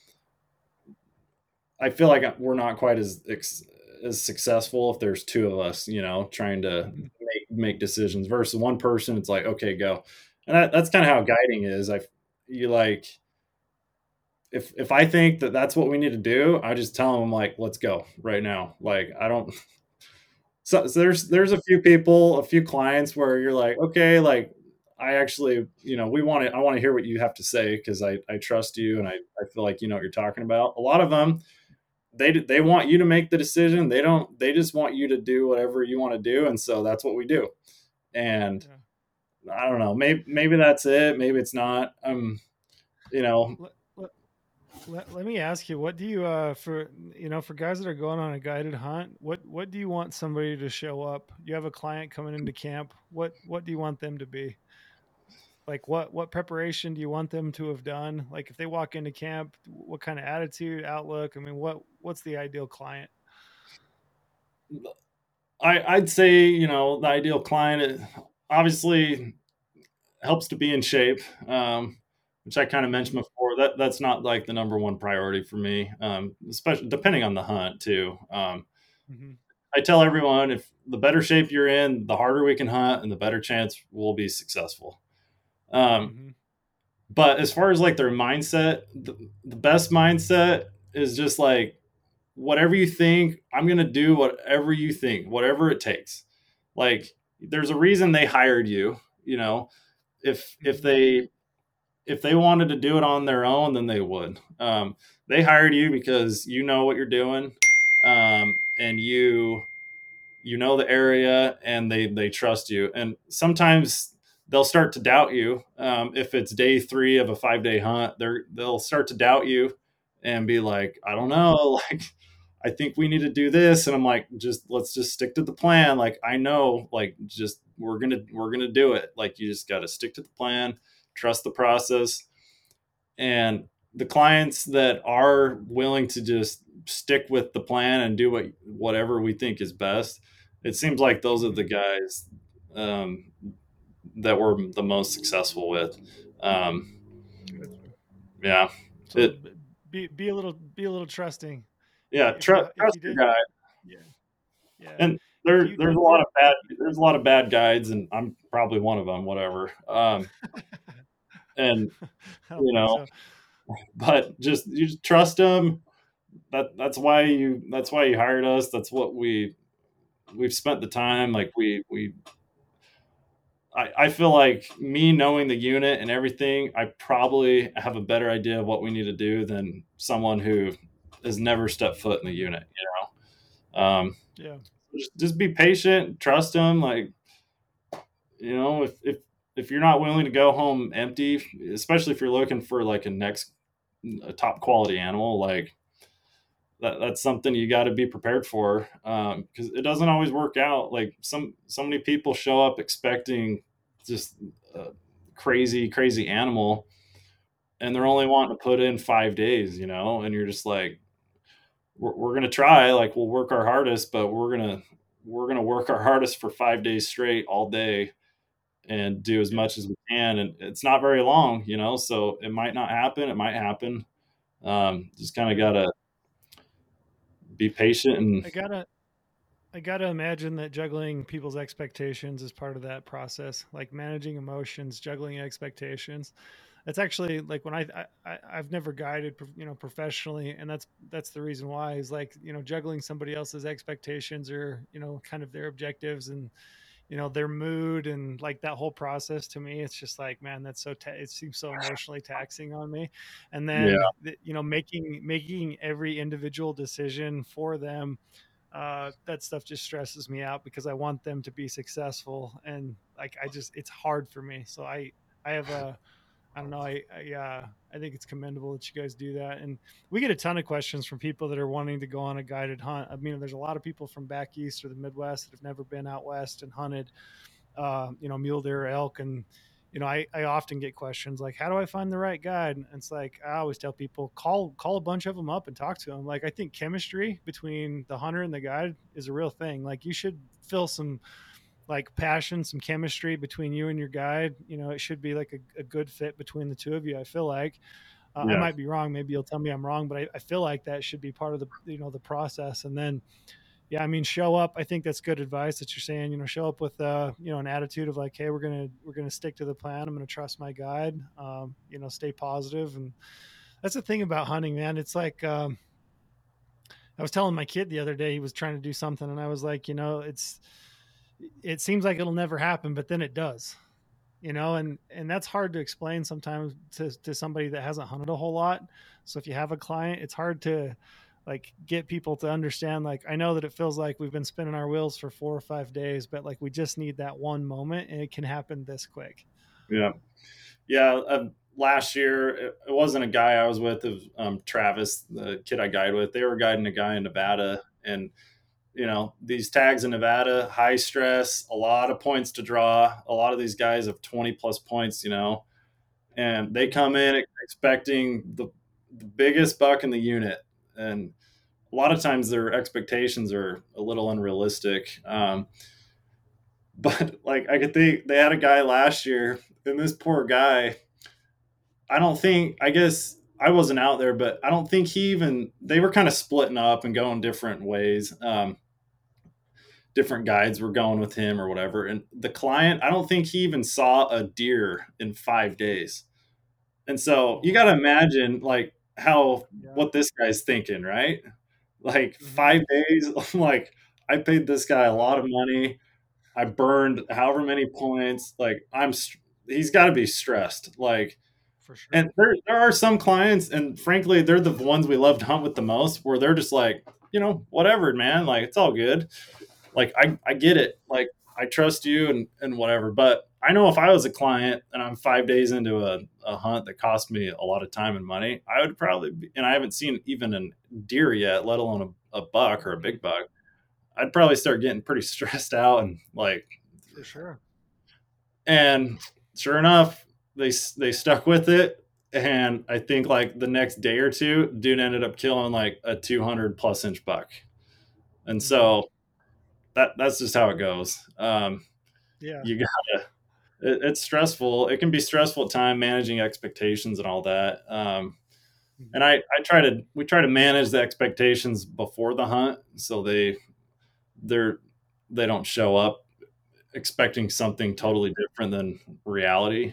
I feel like we're not quite as successful if there's two of us, trying to Hmm. make decisions versus one person. It's like, okay, go, and that's kind of how guiding is. You like if I think that that's what we need to do, I just tell them like, let's go right now. Like I don't. So Yeah. there's a few people, a few clients where you're like, okay, like I actually, I want to hear what you have to say because I trust you and I feel like you know what you're talking about. A lot of them, they want you to make the decision. They just want you to do whatever you want to do, and so that's what we do. And Yeah. I don't know, maybe that's it. Maybe it's not. You know, Let, let, let me ask you, what do you for guys that are going on a guided hunt, what do you want somebody to show up? You have a client coming into camp. What do you want them to be? Like what preparation do you want them to have done? Like if they walk into camp, what kind of attitude, outlook? I mean, what's the ideal client? I'd say the ideal client obviously helps to be in shape, which I kind of mentioned Hmm. before. That's not like the number one priority for me, especially depending on the hunt too. Hmm. I tell everyone if the better shape you're in, the harder we can hunt, and the better chance we'll be successful. Um, Hmm. but as far as like their mindset, the best mindset is just like whatever you think, I'm gonna do whatever you think, whatever it takes. Like there's a reason they hired you. You know, if if Hmm. they if they wanted to do it on their own, then they would. They hired you because you know what you're doing, and you know the area, and they trust you. And sometimes they'll start to doubt you if it's day 3 of a 5-day hunt. They'll start to doubt you and be like, I don't know, like I think we need to do this, and I'm like, just let's just stick to the plan. Like I know, like just we're gonna do it. Like you just got to stick to the plan, trust the process, and the clients that are willing to just stick with the plan and do whatever we think is best. It seems like those are the guys um, that we're the most successful with. Um, Gotcha. yeah, So it be a little trusting. yeah. If Trust you your did, guy. yeah, yeah. And If you there's did a lot of bad guides, and I'm probably one of them. Whatever. And I don't you think know, so. but you just trust them. That's why you hired us. That's what we've spent the time. Like I feel like me knowing the unit and everything, I probably have a better idea of what we need to do than someone who has never stepped foot in the Mhm. unit. Yeah. Just be patient, trust them. Like if you're not willing to go home empty, especially if you're looking for like a top quality animal, like that's something you got to be prepared for because it doesn't always work out. Like so many people show up expecting just a crazy animal, and they're only wanting to put in 5 days, and you're just like, we're gonna try, like we'll work our hardest, but we're gonna work our hardest for 5 days straight all day and do as Yeah. much as we can, and it's not very long, so it might not happen, it might happen. Just kind of Yeah. gotta be patient and I gotta I gotta imagine that juggling people's expectations is part of that process, like managing emotions, juggling expectations. That's actually like when I've never guided, professionally, and that's the reason why is like juggling somebody else's expectations or kind of their objectives and their mood and like that whole process to me it's just like man that's it seems so emotionally taxing on me and yeah, then making every individual decision for them that stuff just stresses me out because I want them to be successful and like it's hard for me so I have a I don't know. I think it's commendable that you guys do that, and we get a ton of questions from people that are wanting to go on a guided hunt. I mean, there's a lot of people from back east or the Midwest that have never been out west and hunted, mule deer, elk, and I often get questions like, "How do I find the right guide?" And it's like I always tell people, call a bunch of them up and talk to them. Like I think chemistry between the hunter and the guide is a real thing. Like you should feel some like passion, some chemistry between you and your guide. It should be like a good fit between the two of you. I feel like I yeah, might be wrong. Maybe you'll tell me I'm wrong, but I feel like that should be part of the process. And then, yeah, I mean, show up. I think that's good advice that you're saying. Show up with an attitude of like, hey, we're gonna stick to the plan. I'm gonna trust my guide. Stay positive. And that's the thing about hunting, man. It's like I was telling my kid the other day he was trying to do something, and I was like, it seems like it'll never happen, but then it does. And that's hard to explain sometimes to somebody that hasn't hunted a whole lot. So if you have a client, it's hard to like get people to understand like I know that it feels like we've been spinning our wheels for 4 or 5 days, but like we just need that one moment and it can happen this quick. yeah. Yeah, last year it wasn't a guy I was with. It was Travis, the kid I guide with. They were guiding a guy in Nevada, and these tags in Nevada, high stress, a lot of points to draw. A lot of these guys have 20 plus points, and they come in expecting the biggest buck in the unit, and a lot of times their expectations are a little unrealistic. But like I could think they had a guy last year, and this poor guy, I don't think, I guess I wasn't out there, but I don't think they were kind of splitting up and going different ways. Different guides were going with him or whatever. And the client, I don't think he even saw a deer in 5 days. And so Oh you got to wow. imagine like Yeah. what this guy's thinking, right? Like Hmm. 5 days, I'm like, I paid this guy a lot of money. I burned however many points. Like he's got to be stressed. Like, For sure. and there are some clients, and frankly, they're the ones we love to hunt with the most, where they're just like, whatever, man, like it's all good. Like I get it. Like I trust you and whatever. But I know if I was a client and I'm 5 days into a hunt that cost me a lot of time and money, I would probably be, and I haven't seen even a deer yet, let alone a buck or a big buck. I'd probably start getting pretty stressed out and like, For sure. and sure enough, they stuck with it. And I think like the next day or two, dude ended up killing like a 200 plus inch buck. And Mhm. so that's just how it goes. Yeah. You gotta, it's stressful. It can be stressful at time managing expectations and all that. And Mhm. we try to manage the expectations before the hunt. So they're, they don't show up expecting something Yeah. totally different than reality.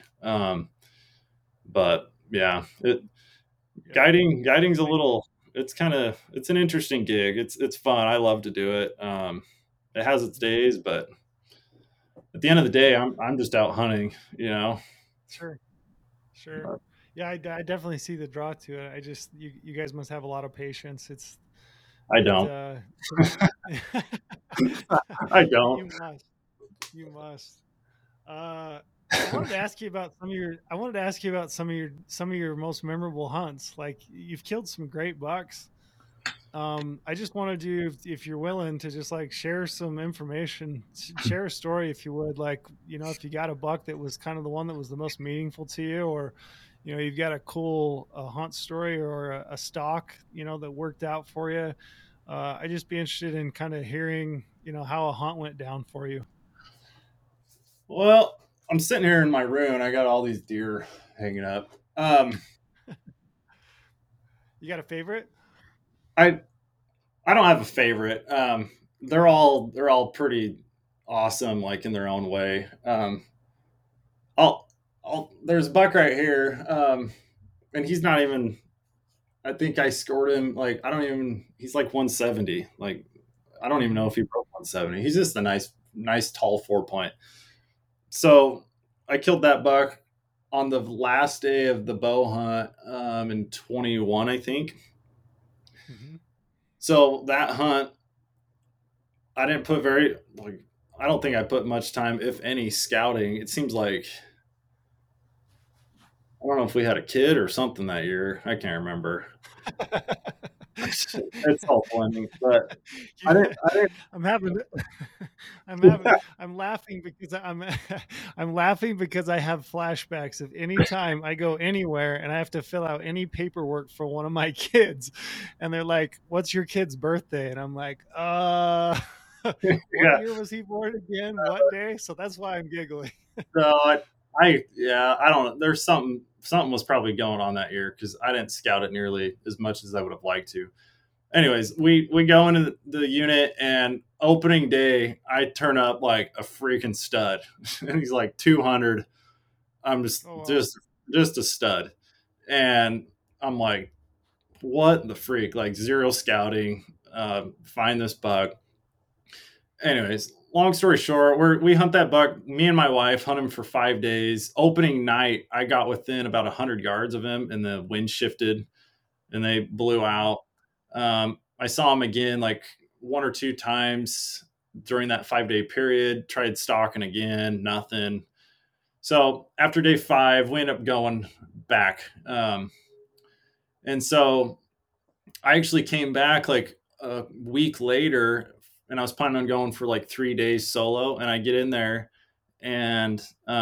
But yeah, Yeah. guiding's a I little, it's an interesting gig. It's fun. I love to do it. It has its days, but at the end of the day, I'm just out hunting, you know. Sure. Sure. Yeah, I definitely see the draw to it. I just you guys must have a lot of patience. I It don't. uh I don't. you must. You must. Uh I wanted to ask you about some of your most memorable hunts. Like you've killed some great bucks. I just wanted you, if you're willing, to just like share some information, share a story, if you would. Like, if you got a buck that was kind of the one that was the most meaningful to you, or you've got a cool hunt story or a stalk, that worked out for you. I'd just be interested in kind of hearing, how a hunt went down for you. Well, I'm sitting here in my room and I got all these deer hanging up. You got a favorite? I I don't have a favorite. They're all pretty awesome, like in their own way. I'll there's a buck right here, and he's not even. I think I scored him like I don't even. He's like 170. Like I don't even know Mm-hmm. if he broke 170. He's just a nice tall 4 point. So I killed that buck on the last day of the bow hunt in 21, I think. Mm-hmm. So that hunt, I didn't put very like I don't think I put much time, if any, scouting. It seems like I don't know if we had a kid or something that year. I can't remember. It's all blending, but I didn't. I didn't. I'm having I'm laughing because I'm laughing because I have flashbacks of any time I go anywhere and I have to fill out any paperwork for one of my kids, and they're like, "What's your kid's birthday?" And I'm like, what Yeah. year was he born again? What day?" So that's why I'm giggling. So yeah. I don't know. There's something was probably going on that year because I didn't scout it nearly as much as I would have liked to. Anyways, we go into the unit and opening day, I turn up like a freaking stud, and he's like 200. I'm just Oh wow. just just a stud, and I'm like, what the freak? Like zero scouting, find this buck. Anyways, long story short, we hunt that buck. Me and my wife hunt him for 5 days. Opening night, I got within about 100 yards of him, and the wind shifted, and they blew Mhm. out. I saw him again like one or two times during that 5 day period. Tried stalking again, nothing. So after day five, we end up going back. And so I actually came back like a week later, and I was planning on going for like 3 days solo. And I get in there, and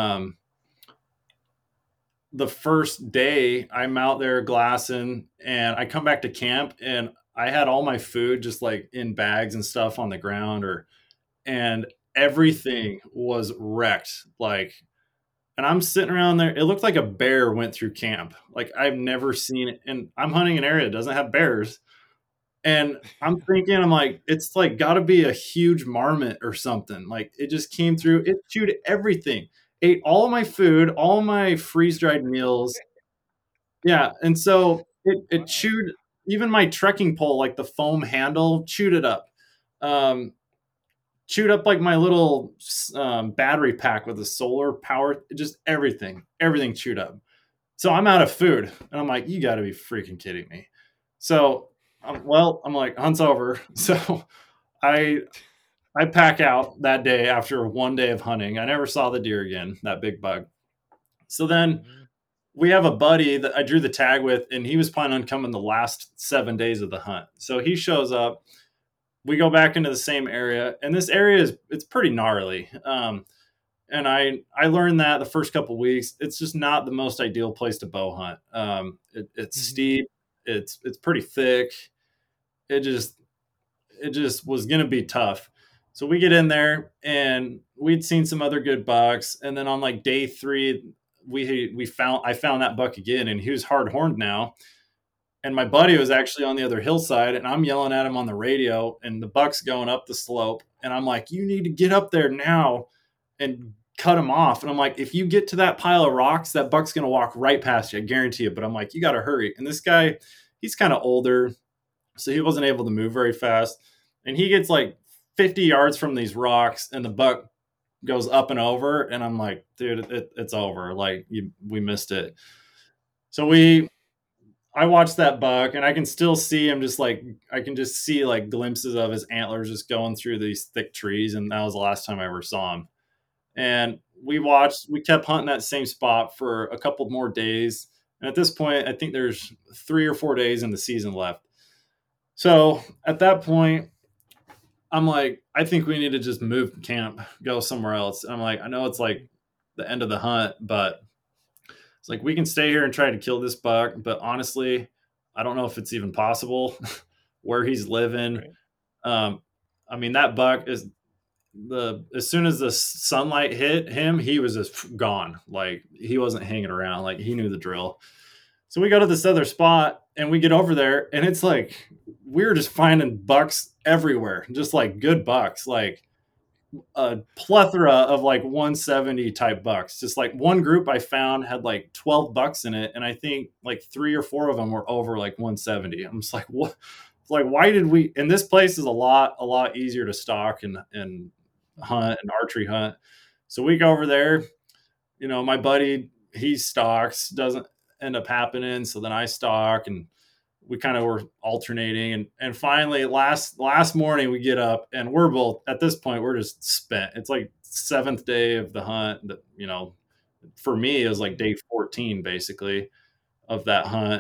the first day I'm out there glassing, and I come back to camp, and I had all my food just like in bags and stuff on the ground, and everything was wrecked. Like, and I'm sitting around there. It looked like a bear went through camp. Like I've never seen it. And I'm hunting an area that doesn't have bears. And I'm thinking, I'm like, it's like got to be a huge marmot or something. Like it just came through. It chewed everything, ate all of my food, all my freeze dried meals. Yeah. And so it Wow. chewed even my trekking pole, like the foam handle, chewed it up. Um, Chewed up like my little battery pack with the solar power, just everything chewed up. So I'm out of food, and I'm like, you got to be freaking kidding me. So, I'm like, hunt's over. So I I pack out that day after one day of hunting. I never saw the deer again, that big bug. So then Mhm. we have a buddy that I drew the tag with, and he was planning on coming the last 7 days of the hunt. So he shows up. We go back into the same area, and this area it's pretty gnarly. And I learned that the first couple of weeks, it's just not the most ideal place to bow hunt. It's Mm-hmm. steep, it's pretty thick. It just it just was going to be tough. So we get in there and we'd seen some other good bucks, and then on like day 3, I found that buck again, and he was hard horned now. And my buddy was actually on the other hillside, and I'm yelling at him on the radio, and the buck's going up the slope, and I'm like, "You need to get up there now and cut him off." And I'm like, "If you get to that pile of rocks, that buck's gonna walk right past you, I guarantee it." But I'm like, "You got to hurry." And this guy, he's kind of older, so he wasn't able to move very fast, and he gets like 50 yards from these rocks, and the buck goes up and over, and I'm like, "Dude, it's over. Like we missed it." So I watched that buck, and I can still see him, just like I can just see like glimpses of his antlers just going through these thick trees, and that was the last time I ever saw him. And we kept hunting that same spot for a couple more days. And at this point, I think there's 3 or 4 days in the season left. So at that point, I'm like, I think we need to just move camp, go somewhere else. And I'm like, I know it's like the end of the hunt, but it's like we can stay here and try to kill this buck. But honestly, I don't know if it's even possible where he's living. Right. Um, I mean, that buck is as soon as the sunlight hit him, he was just gone. Like he wasn't hanging around. Like he knew the drill. So we go to this other spot and we get over there, and it's like we were just finding bucks everywhere, just like good bucks, like a plethora of like 170 type bucks. Just like one group I found had like 12 bucks in it, and I think like 3 or 4 of them were over like 170. I'm just like, what? Like, why did we? And this place is a lot easier to stalk and hunt and archery hunt. So we go over there. My buddy, he stalks, doesn't end up happening. So then I stalk, and we kind of were alternating, and finally last morning we get up, and we're both at this point we're just spent. It's like 7th day of the hunt. That for me it was like day 14 basically of that hunt.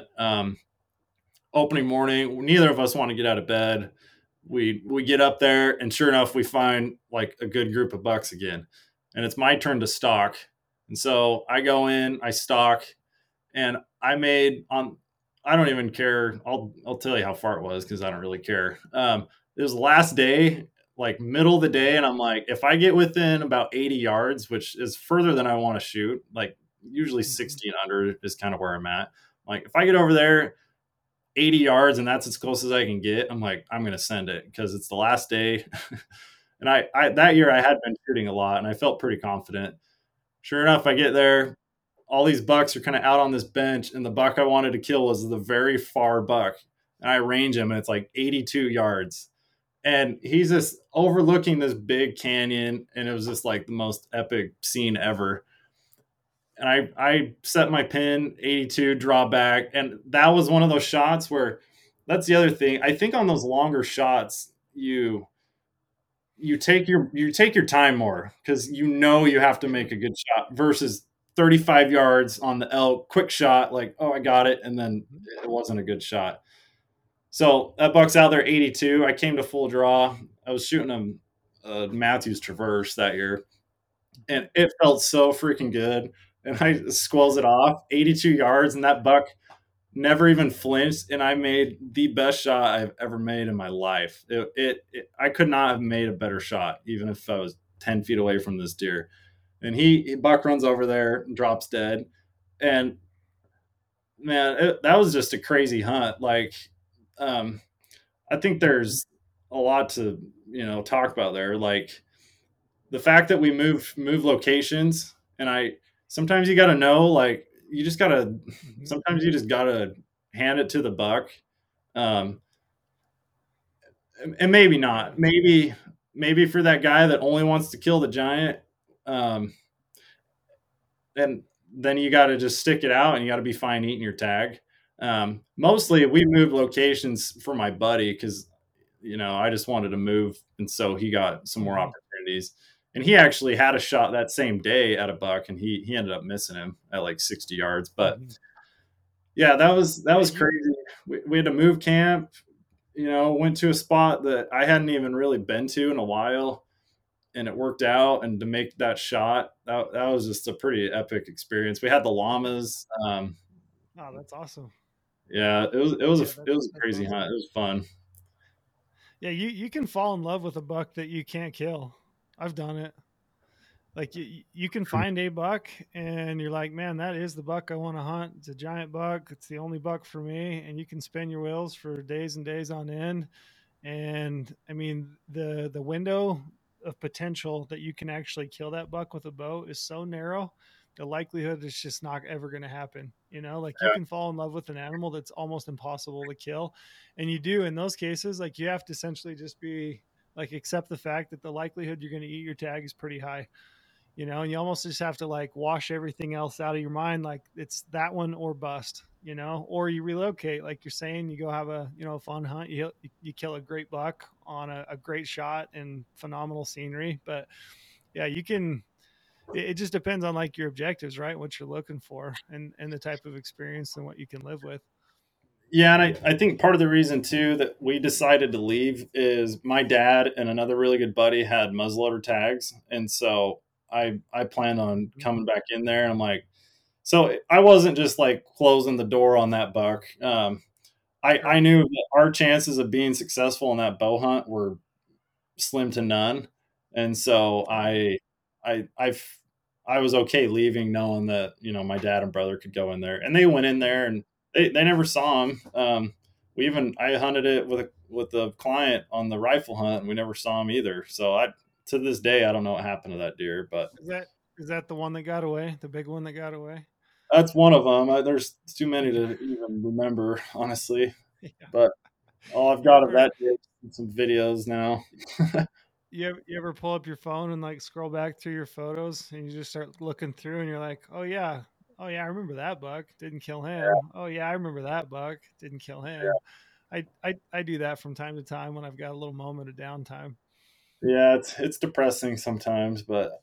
Opening morning, neither of us want to get out of bed. We get up there, and sure enough we find like a good group of bucks again, and it's my turn to stalk. And so I go in, I stalk, and I made on. I don't even care. I'll tell you how far it was because I don't really care. It was the last day, like middle of the day, and I'm like, if I get within about 80 yards, which is further than I want to shoot, like usually Mm-hmm. 60 and under is kind of where I'm at. Like if I get over there 80 yards and that's as close as I can get, I'm like, I'm gonna send it because it's the last day. And I that year I had been shooting a lot, and I felt pretty confident. Sure enough, I get there, all these bucks are kind of out on this bench, and the buck I wanted to kill was the very far buck. And I range him, and it's like 82 yards. And he's just overlooking this big canyon, and it was just like the most epic scene ever. And I set my pin 82, draw back, and that was one of those shots where that's the other thing. I think on those longer shots, you take your time more because you have to make a good shot versus 35 yards on the elk quick shot, like, oh, I got it, and then Mm-hmm. it wasn't a good shot. So that buck's out there 82. I came to full draw. I was shooting a Matthews Traverse that year, and it felt so freaking good. And I squells it off 82 yards, and that buck never even flinched, and I made the best shot I've ever made in my life. I could not have made a better shot, even if I was 10 feet away from this deer. And Buck runs over there and drops dead. And man, that was just a crazy hunt. Like, um, I think there's a lot to talk about there. Like the fact that we move locations, and I sometimes you got to know, like you just got to Mm-hmm. sometimes you just got to hand it to the buck. Um, and maybe Yeah. not. Maybe for that guy that only wants to kill the giant, um, and then you got to just stick it out, and you got to be fine eating your tag. Mostly, we moved locations for my buddy because I just wanted to move, and so he got some more Mm-hmm. opportunities. And he actually had a shot that same day at a buck, and he ended up missing him at like 60 yards. But Mm-hmm. yeah, that was You. crazy. We had to move camp. Went to a spot that I hadn't even really been to in a while, and it worked out. And to make that shot, that was just a pretty epic experience. We had the llamas. Oh, that's awesome. Yeah, Yeah, it was a that's crazy awesome. hunt. It was fun. Yeah, you can fall in love with a buck that you can't kill. I've done it. Like you can find a buck and you're like, man, that is the buck I want to hunt. It's a giant buck. It's the only buck for me. And you can spin your wheels for days and days on end. And I mean, the window of potential that you can actually kill that buck with a bow is so narrow. The likelihood is just not ever going to happen. You know, like you Yeah. can fall in love with an animal that's almost impossible to kill. And you do in those cases, like you have to essentially just be like accept the fact that the likelihood you're going to eat your tag is pretty high, you know, and you almost just have to like wash everything else out of your mind. Like it's that one or bust, you know, or you relocate, like you're saying, you go have a, you know, a fun hunt, you kill a great buck on a great shot and phenomenal scenery. But yeah, you can, it just depends on like your objectives, right? What you're looking for and the type of experience and what you can live with. Yeah, and I think part of the reason too that we decided to leave is my dad and another really good buddy had muzzleloader tags, and so I planned on Mhm. coming back in there. And I'm like, so I wasn't just like closing the door on that buck. I Sure. knew that our chances of being successful in that bow hunt were slim to none, and so Yeah. I I f- I was okay leaving, knowing that my dad and brother could go in there, and they went in there and they never saw him. We even I hunted it with a client on the rifle hunt, and we never saw him either. So I to this day I don't know what happened to that deer, but Is that, is that the one that got away? The big one that got away? that's one of them. There's too many to even remember, honestly. Yeah. But all I've You got of ever, that deer is some videos now. you ever pull up your phone and like scroll back through your photos and you just start looking through and you're like, oh yeah, I remember that buck. Didn't kill him. Oh yeah, I remember that buck. Didn't kill him. I do that from time to time when I've got a little moment of downtime. Yeah, it's depressing sometimes, but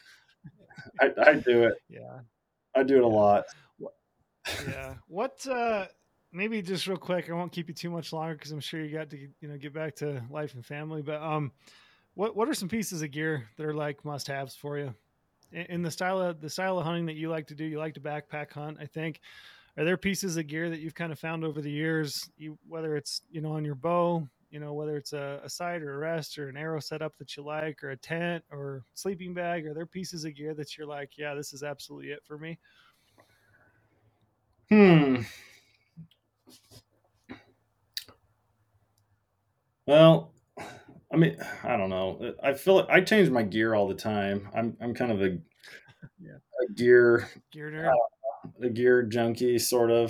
I do it. Yeah, I do it a yeah. lot. What? Yeah. What? Maybe just real quick. I won't keep you too much longer because I'm sure you got to get back to life and family. But what are some pieces of gear that are like must haves for you? In the style of hunting that you like to do, you like to backpack hunt, I think. Are there pieces of gear that you've kind of found over the years, whether it's on your bow, whether it's a sight or a rest or an arrow setup that you like, or a tent or sleeping bag? Are there pieces of gear that you're like, yeah, this is absolutely it for me? Hmm. Well, I mean, I don't know. I feel like I change my gear all the time. I'm kind of Yeah, a gear gear nerd. a gear junkie, sort of.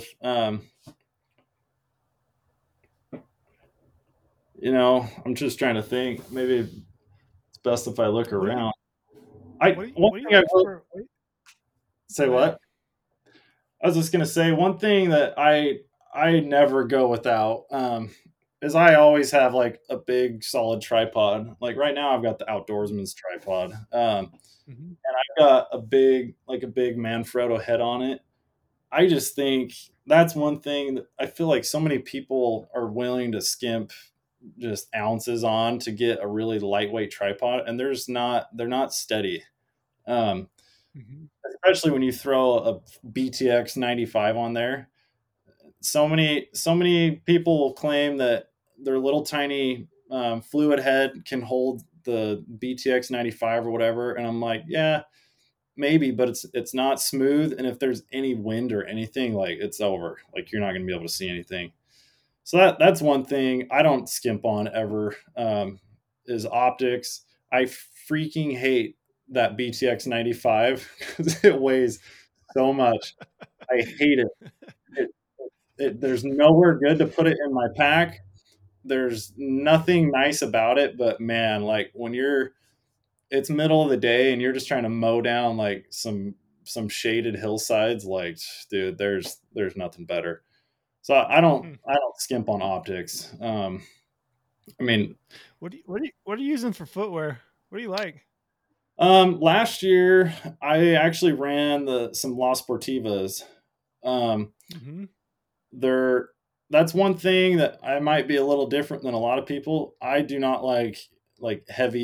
I'm just trying to think. Maybe it's best if I look What do you around. I one what do you thing I like will for? Wait, say go ahead. what I was just gonna say one thing that I never go without is I always have like a big solid tripod. Like right now I've got the outdoorsman's tripod. Hmm. I've got a big Manfrotto head on it. I just think that's one thing that I feel like so many people are willing to skimp just ounces on to get a really lightweight tripod, and they're not steady. Um, Hmm. Especially when you throw a BTX 95 on there. So many people will claim that their little tiny fluid head can hold the BTX 95 or whatever, and I'm like, yeah, maybe, but it's not smooth, and if there's any wind or anything, like it's over. Like you're not going to be able to see anything. So that's one thing I don't skimp on ever, is optics. I freaking hate that BTX 95 because it weighs so much. I hate it. It, There's nowhere good to put it in my pack. There's nothing nice about it, but man, like when it's middle of the day and you're just trying to mow down like some shaded hillsides, like dude, there's nothing better. So Hmm. I don't skimp on optics. I mean, What are you using for footwear? What do you like? last year I actually ran the some La Sportivas. Um, Hmm. they're That's one thing that I might be a little different than a lot of people. I do not like heavy.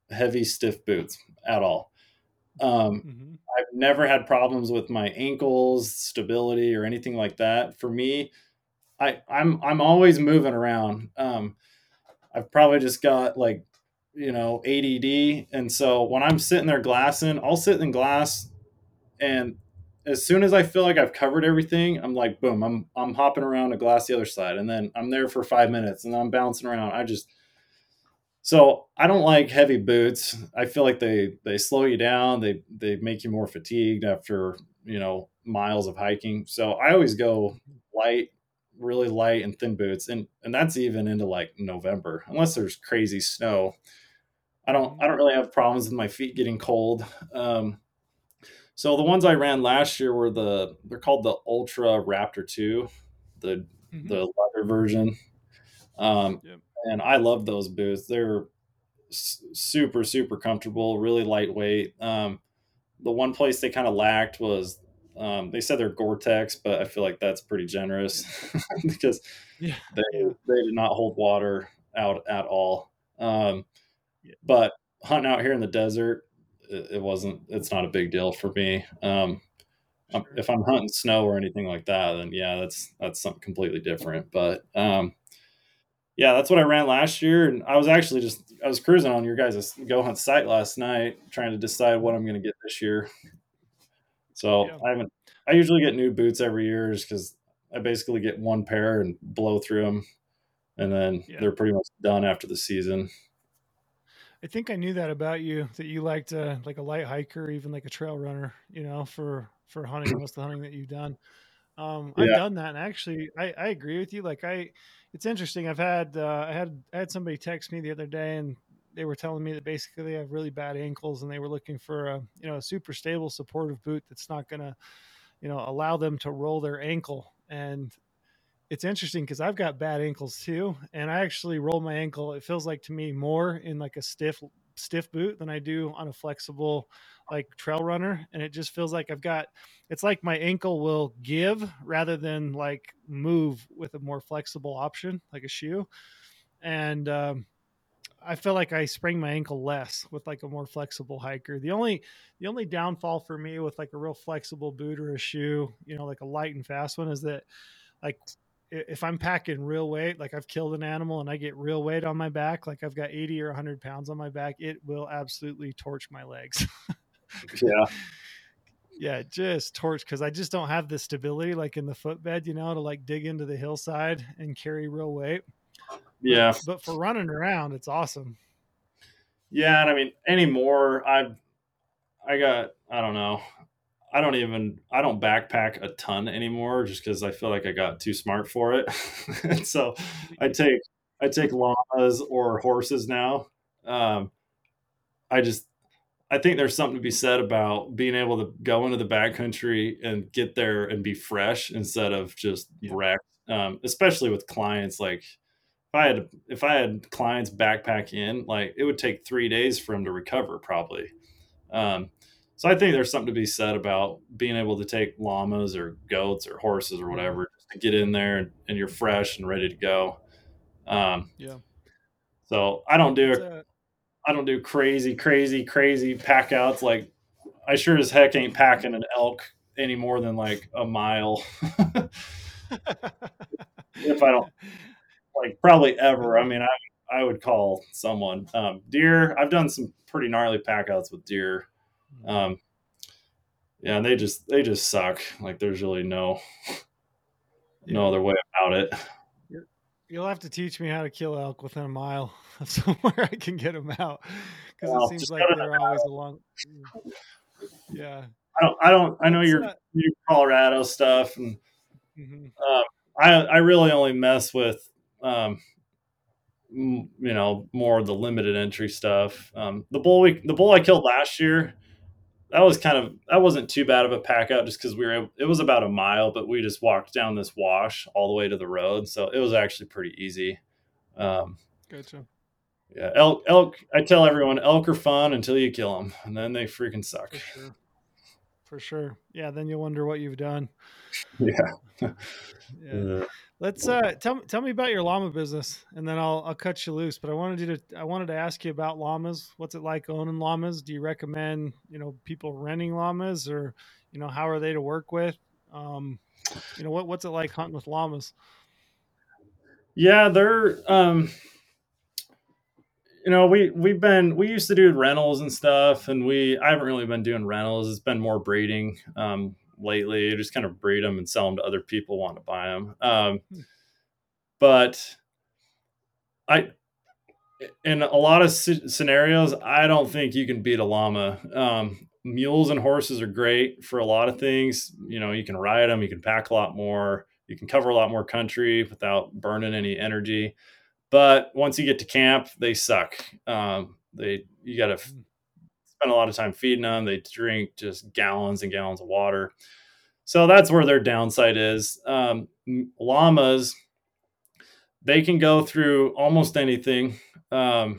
heavy stiff boots at all. Um, Mm-hmm. I've never had problems with my ankles, stability, or anything like that. For me, I'm always moving around. I've probably just got like, ADD, and so when I'm sitting there glassing, I'll sit in glass, and as soon as I feel like I've covered everything, I'm like, boom, I'm hopping around to glass the other side, and then I'm there for 5 minutes, and I'm bouncing around. So I don't like heavy boots. I feel like they slow you down. They make you more fatigued after miles of hiking. So I always go light, really light and thin boots, and that's even into like November, unless there's crazy snow. I don't Mm-hmm. I don't really have problems with my feet getting cold. So the ones I ran last year were they're called the Ultra Raptor 2, the Mm-hmm. the leather version. Um, Yep. and I love those boots. They're super super comfortable, really lightweight. The one place they kind of lacked was they said they're Gore-Tex, but I feel like that's pretty generous because Yeah. they Yeah. they did not hold water out at all. Um, Yeah. but hunting out here in the desert, it's not a big deal for me. Sure. If I'm hunting snow or anything like that, then yeah, that's something completely different. But yeah, that's what I ran last year, and I was cruising on your guys' Go Hunt site last night, trying to decide what Mhm. I'm going to get this year. So Yeah. I haven't. I usually get new boots every year, just because I basically get one pair and blow through them, and then Yeah. they're pretty much done after the season. I think I knew that about you, that you liked like a light hiker, even like a trail runner, for hunting, most of the hunting that you've done. I've Yeah, done that, and actually, I agree with you. It's interesting. I had somebody text me the other day, and they were telling me that basically they have really bad ankles, and they were looking for a super stable, supportive boot that's not gonna, allow them to roll their ankle. And it's interesting because I've got bad ankles too, and I actually roll my ankle. It feels like to me more in like a stiff boot than I do on a flexible like trail runner, and it just feels like it's like my ankle will give rather than like move with a more flexible option like a shoe. And I feel like I sprain my ankle less with like a more flexible hiker. The only downfall for me with like a real flexible boot or a shoe, like a light and fast one, is that like if I'm packing real weight, like I've killed an animal and I get real weight on my back, like I've got 80 or 100 pounds on my back, it will absolutely torch my legs. yeah, Yeah, just torch, because I just don't have the stability like in the footbed, to like dig into the hillside and carry real weight. But yeah, but for running around, it's awesome. yeah. And I mean, anymore, I don't know. I don't backpack a ton anymore, just because I feel like I got too smart for it. And so I take I take llamas or horses now. Um, I just I think there's something to be said about being able to go into the backcountry and get there and be fresh instead of just Yeah. wrecked. Especially with clients, like if I had clients backpack in, like it would take 3 days for them to recover probably. Um, so I think there's something to be said about being able to take llamas or goats or horses or Mhm. whatever just to get in there, and you're fresh and ready to go. Um, Yeah. so It's a I don't do crazy pack outs. Like I sure as heck ain't packing an elk any more than like a mile. If I don't, like, probably ever. I Yeah. mean, I would call someone. Deer. I've done some pretty gnarly pack outs with deer. Mhm. Um, yeah, and they just suck. Like there's really no Yeah. other way about it. You're- You'll have to teach me how to kill elk within a mile of somewhere I can get them out, because it Well, seems just go like to they're always along. Yeah. I don't. I know Let's. your Colorado stuff, and Mhm. I really only mess with more of the limited entry stuff. The bull I killed last year, that wasn't too bad of a pack out, just because it was about a mile, but we just walked down this wash all the way to the road, so it was actually pretty easy. Um, Gotcha. yeah, elk. I tell everyone elk are fun until you kill them, and then they freaking suck. For sure. for sure. Yeah, then you'll wonder what you've done. Yeah. Yeah. Let's tell me about your llama business, and then I'll cut you loose. But I wanted to ask you about llamas. What's it like owning llamas? Do you recommend, people renting llamas, or, how are they to work with? Um, what's it like hunting with llamas? Yeah, they're we used to do rentals and stuff, and I haven't really been doing rentals. It's been more breeding lately. I just kind of breed them and sell them to other people want to buy them. Hmm. But I in a lot of scenarios, I don't think you can beat a llama. Mules and horses are great for a lot of things. You can ride them, you can pack a lot more, you can cover a lot more country without burning any energy. But once you get to camp, they suck. You got to Hmm. spend a lot of time feeding them. They drink just gallons and gallons of water. So that's where their downside is. Llamas, they can go through almost anything. Um,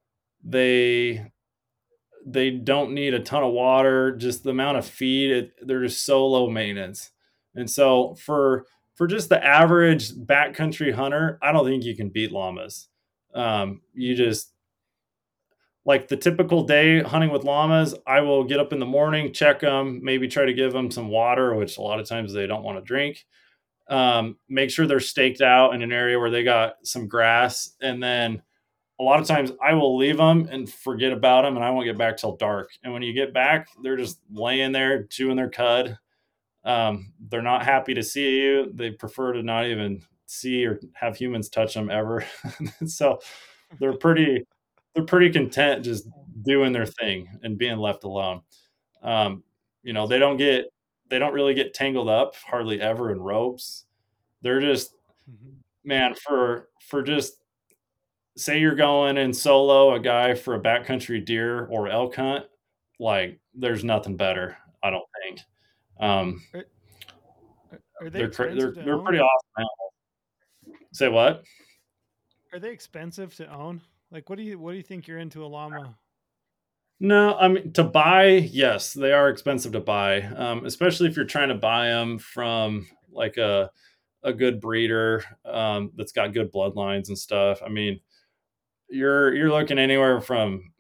they they don't need a ton of water. Just the amount of feed, they're just so low maintenance. And so for just the average backcountry hunter, I don't think you can beat llamas. You just like the typical day hunting with llamas, I will get up in the morning, check them, maybe try to give them some water, which a lot of times they don't want to drink. Make sure they're staked out in an area where they got some grass, and then a lot of times I will leave them and forget about them, and I won't get back till dark. And when you get back, they're just laying there chewing their cud. They're not happy to see you. They prefer to not even see or have humans touch them ever. So they're pretty they're pretty content just doing their thing and being left alone. Um, That's they don't cool. get they don't really get tangled up hardly ever in ropes. They're just Hmm. man for just say you're going in solo, a guy for a backcountry deer or elk hunt, like there's nothing better. I don't think. Um, Are, are they expensive to they're own? pretty awesome animals. Say what? Are they expensive to own? Like, what do you think you're into a llama? No, I mean to buy, yes, they are expensive to buy, especially if you're trying to buy them from like a good breeder that's got good bloodlines and stuff. I mean, you're looking anywhere from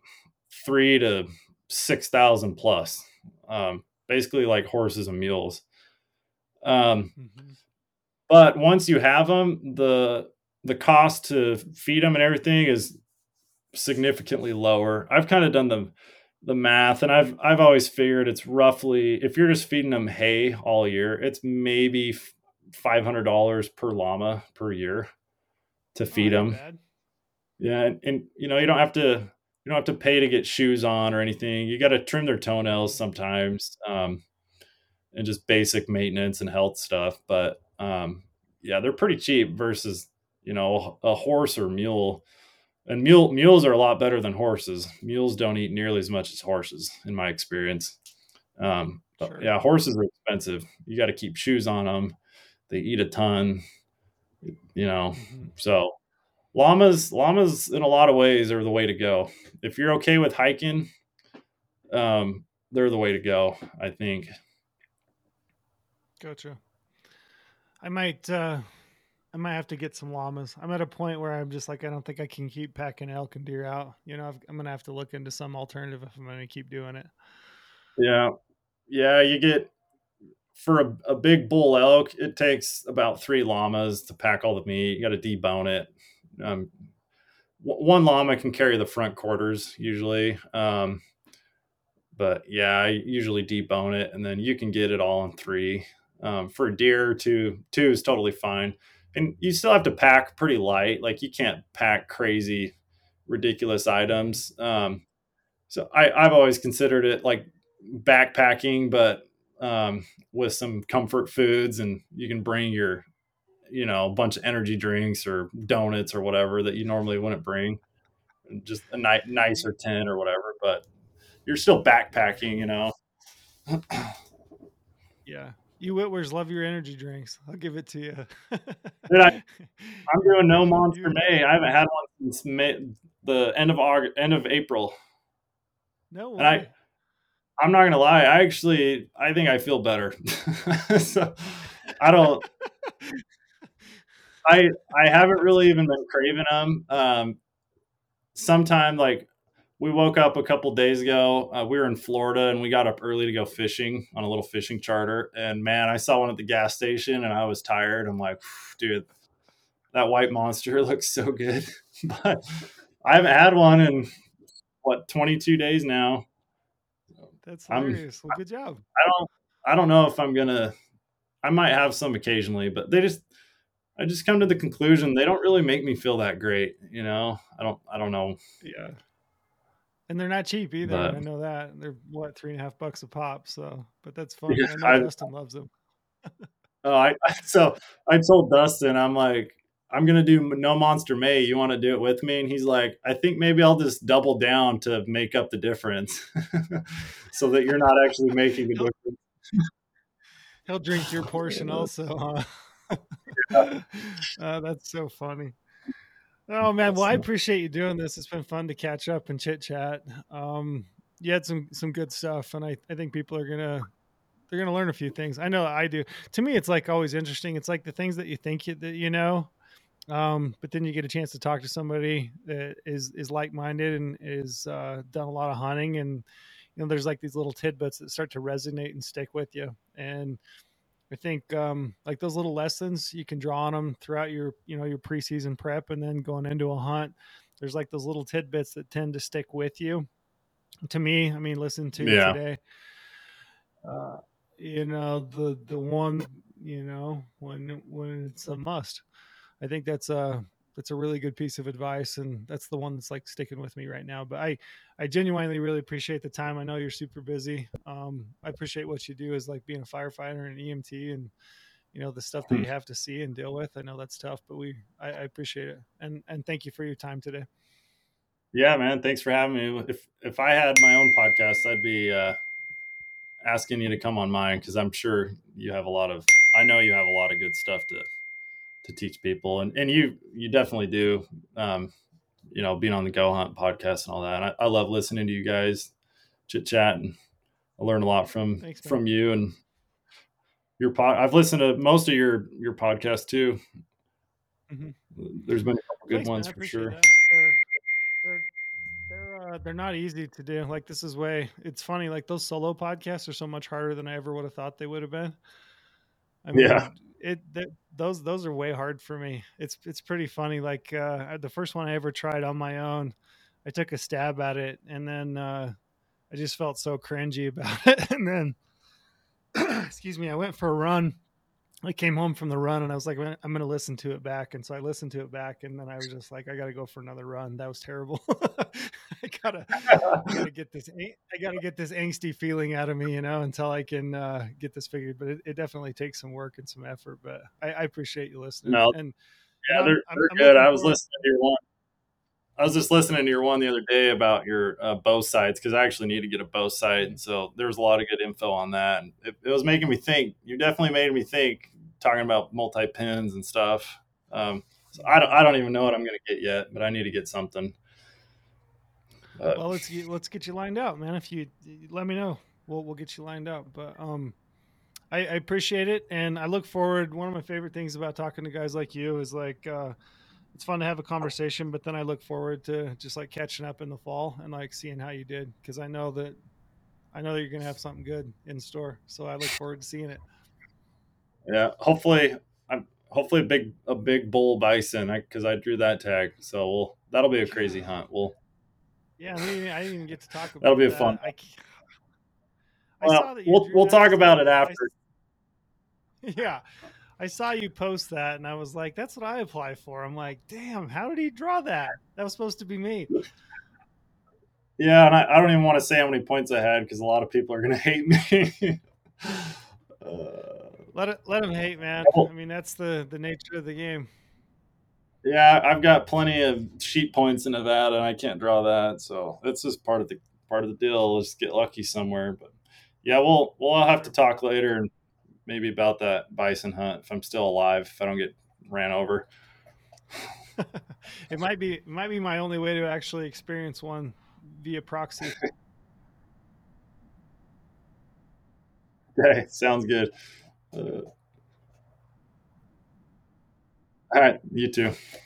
3 to 6,000 plus, basically like horses and mules. Um, Hmm. but once you have them, the cost to feed them and everything is significantly lower. I've kind of done the math, and I've always figured it's roughly if you're just feeding them hay all year, it's maybe $500 per llama per year to Oh, feed that ain't them. bad. Yeah, and you don't have to pay to get shoes on or anything. You got to trim their toenails Hmm. sometimes, and just basic maintenance and health stuff. But yeah, they're pretty cheap versus a horse or mule. And mules are a lot better than horses. Mules don't eat nearly as much as horses, in my experience. But Sure. yeah, horses are expensive. You got to keep shoes on them. They eat a ton, you know. Hmm. So llamas in a lot of ways are the way to go. If you're okay with hiking, they're the way to go, I think. Gotcha. I might I might have to get some llamas. I'm at a point where I'm just like I don't think I can keep packing elk and deer out. I'm gonna have to look into some alternative if I'm gonna keep doing it. Yeah, yeah. You get for a big bull elk, it takes about 3 llamas to pack all the meat. You got to debone it. Um, one llama can carry the front quarters usually. But yeah, I usually debone it, and then you can get it all in 3. For deer, two is totally fine, and you still have to pack pretty light. Like you can't pack crazy, ridiculous Hmm. items. So I've always considered it like backpacking, but with some comfort foods, and you can bring your a bunch of energy drinks or donuts or whatever that you normally wouldn't bring, just a nicer tent or whatever. But you're still backpacking. Yeah, you Whitworths love your energy drinks. I'll give it to you. Dude, I'm you, doing no you Monster and that. May. I haven't had one since May, the end of August, end of April, No and I way. I'm not gonna lie. I think I feel better. So I don't. I haven't really even been craving them. Sometime like we woke up a couple days ago. We were in Florida and we got up early to go fishing on a little fishing charter. And man, I saw one at the gas station and I was tired. I'm like, dude, that white monster looks so good. But I haven't had one in 22 days now. That's I'm hilarious. Well, good job. I don't know if I'm gonna. I might have some occasionally, but I just come to the conclusion they don't really make me feel that great. I don't know, Yeah. And they're not cheap either. but I know that. They're what, $3.50 a pop. So, but that's yeah, funny. I know Dustin loves them. so I told Dustin, I'm like, I'm gonna do no Monster May. You want to do it with me? And he's like, I think maybe I'll just double down to make up the difference, so that you're not actually making a he'll, difference. he'll drink your portion Yeah, also, huh? That's so funny. Oh man, well I so, appreciate you doing this. It's been fun to catch up and chit chat. You had some good stuff, and I think people are they're gonna learn a few things. I know I do. To me, it's like always interesting. It's like the things that you think that you know, but then you get a chance to talk to somebody that is like minded and is done a lot of hunting, and there's like these little tidbits that start to resonate and stick with you. And I think like those little lessons you can draw on them throughout your your preseason prep, and then going into a hunt. There's like those little tidbits that tend to stick with you. To me, I mean, listen to you yeah, today. Uh, the one when it's a must. I think that's a really good piece of advice, and that's the one that's like sticking with me right now. But I genuinely really appreciate the time. I know you're super busy. I appreciate what you do as like being a firefighter and EMT, and the stuff that you have to see and deal with. I know that's tough, but I appreciate it, and thank you for your time today. yeah, man. Thanks for having me. If I had my own podcast, I'd be asking you to come on mine because I'm sure you have a lot of. I know you have a lot of good stuff to teach people, and you definitely do. Being on the Go Hunt podcast and all that. I love listening to you guys chit chat, and I learn a lot Thanks, man. from you and your pod. I've listened to most of your podcast too. Hmm. There's been a couple good Thanks, man. ones I for appreciate sure. that. They're they're not easy to do. Like this is way. It's funny. Like those solo podcasts are so much harder than I ever would have thought they would have been. I Yeah, mean, those are way hard for me. It's pretty funny. Like the first one I ever tried on my own, I took a stab at it, and then I just felt so cringy about it. And then, excuse me, I went for a run. I came home from the run and I was like, I'm going to listen to it back. And so I listened to it back, and then I was just like, I got to go for another run. That was terrible. I gotta, I gotta get this, I gotta get this angsty feeling out of me, until I can get this figured. But it definitely takes some work and some effort. But I appreciate you listening, no, and yeah, they're I'm good. looking I was forward. listening to your one. I was just listening to your one the other day about your bow sights because I actually need to get a bow sight, and so there was a lot of good info on that. And it was making me think. You definitely made me think talking about multi pins and stuff. So I don't even know what I'm going to get yet, but I need to get something. Well, let's get you lined up, man. If you let me know, we'll get you lined up. But I appreciate it, and I look forward. One of my favorite things about talking to guys like you is like it's fun to have a conversation, but then I look forward to just like catching up in the fall and like seeing how you did, because I know that you're gonna have something good in store. So I look forward to seeing it. Yeah, hopefully, hopefully a big bull bison because I drew that tag. So that'll be a crazy hunt. Yeah, I didn't even get to talk That'll about be a fun. that. I Well, saw that you drew we'll that talk about too. it after. Yeah, I saw you post that, and I was like, "That's what I apply for." I'm like, "Damn, how did he draw that? That was supposed to be me." Yeah, and I don't even want to say how many points I had because a lot of people are going to hate me. Let him hate, man. I mean, that's the nature of the game. yeah, I've got plenty of sheet points in Nevada, and I can't draw that, so it's just part of the deal. Let's get lucky somewhere. But yeah, we'll all have to Sure. talk later and maybe about that bison hunt if I'm still alive, if I don't get ran over. It might be my only way to actually experience one via proxy. Okay, sounds good. All right, you too.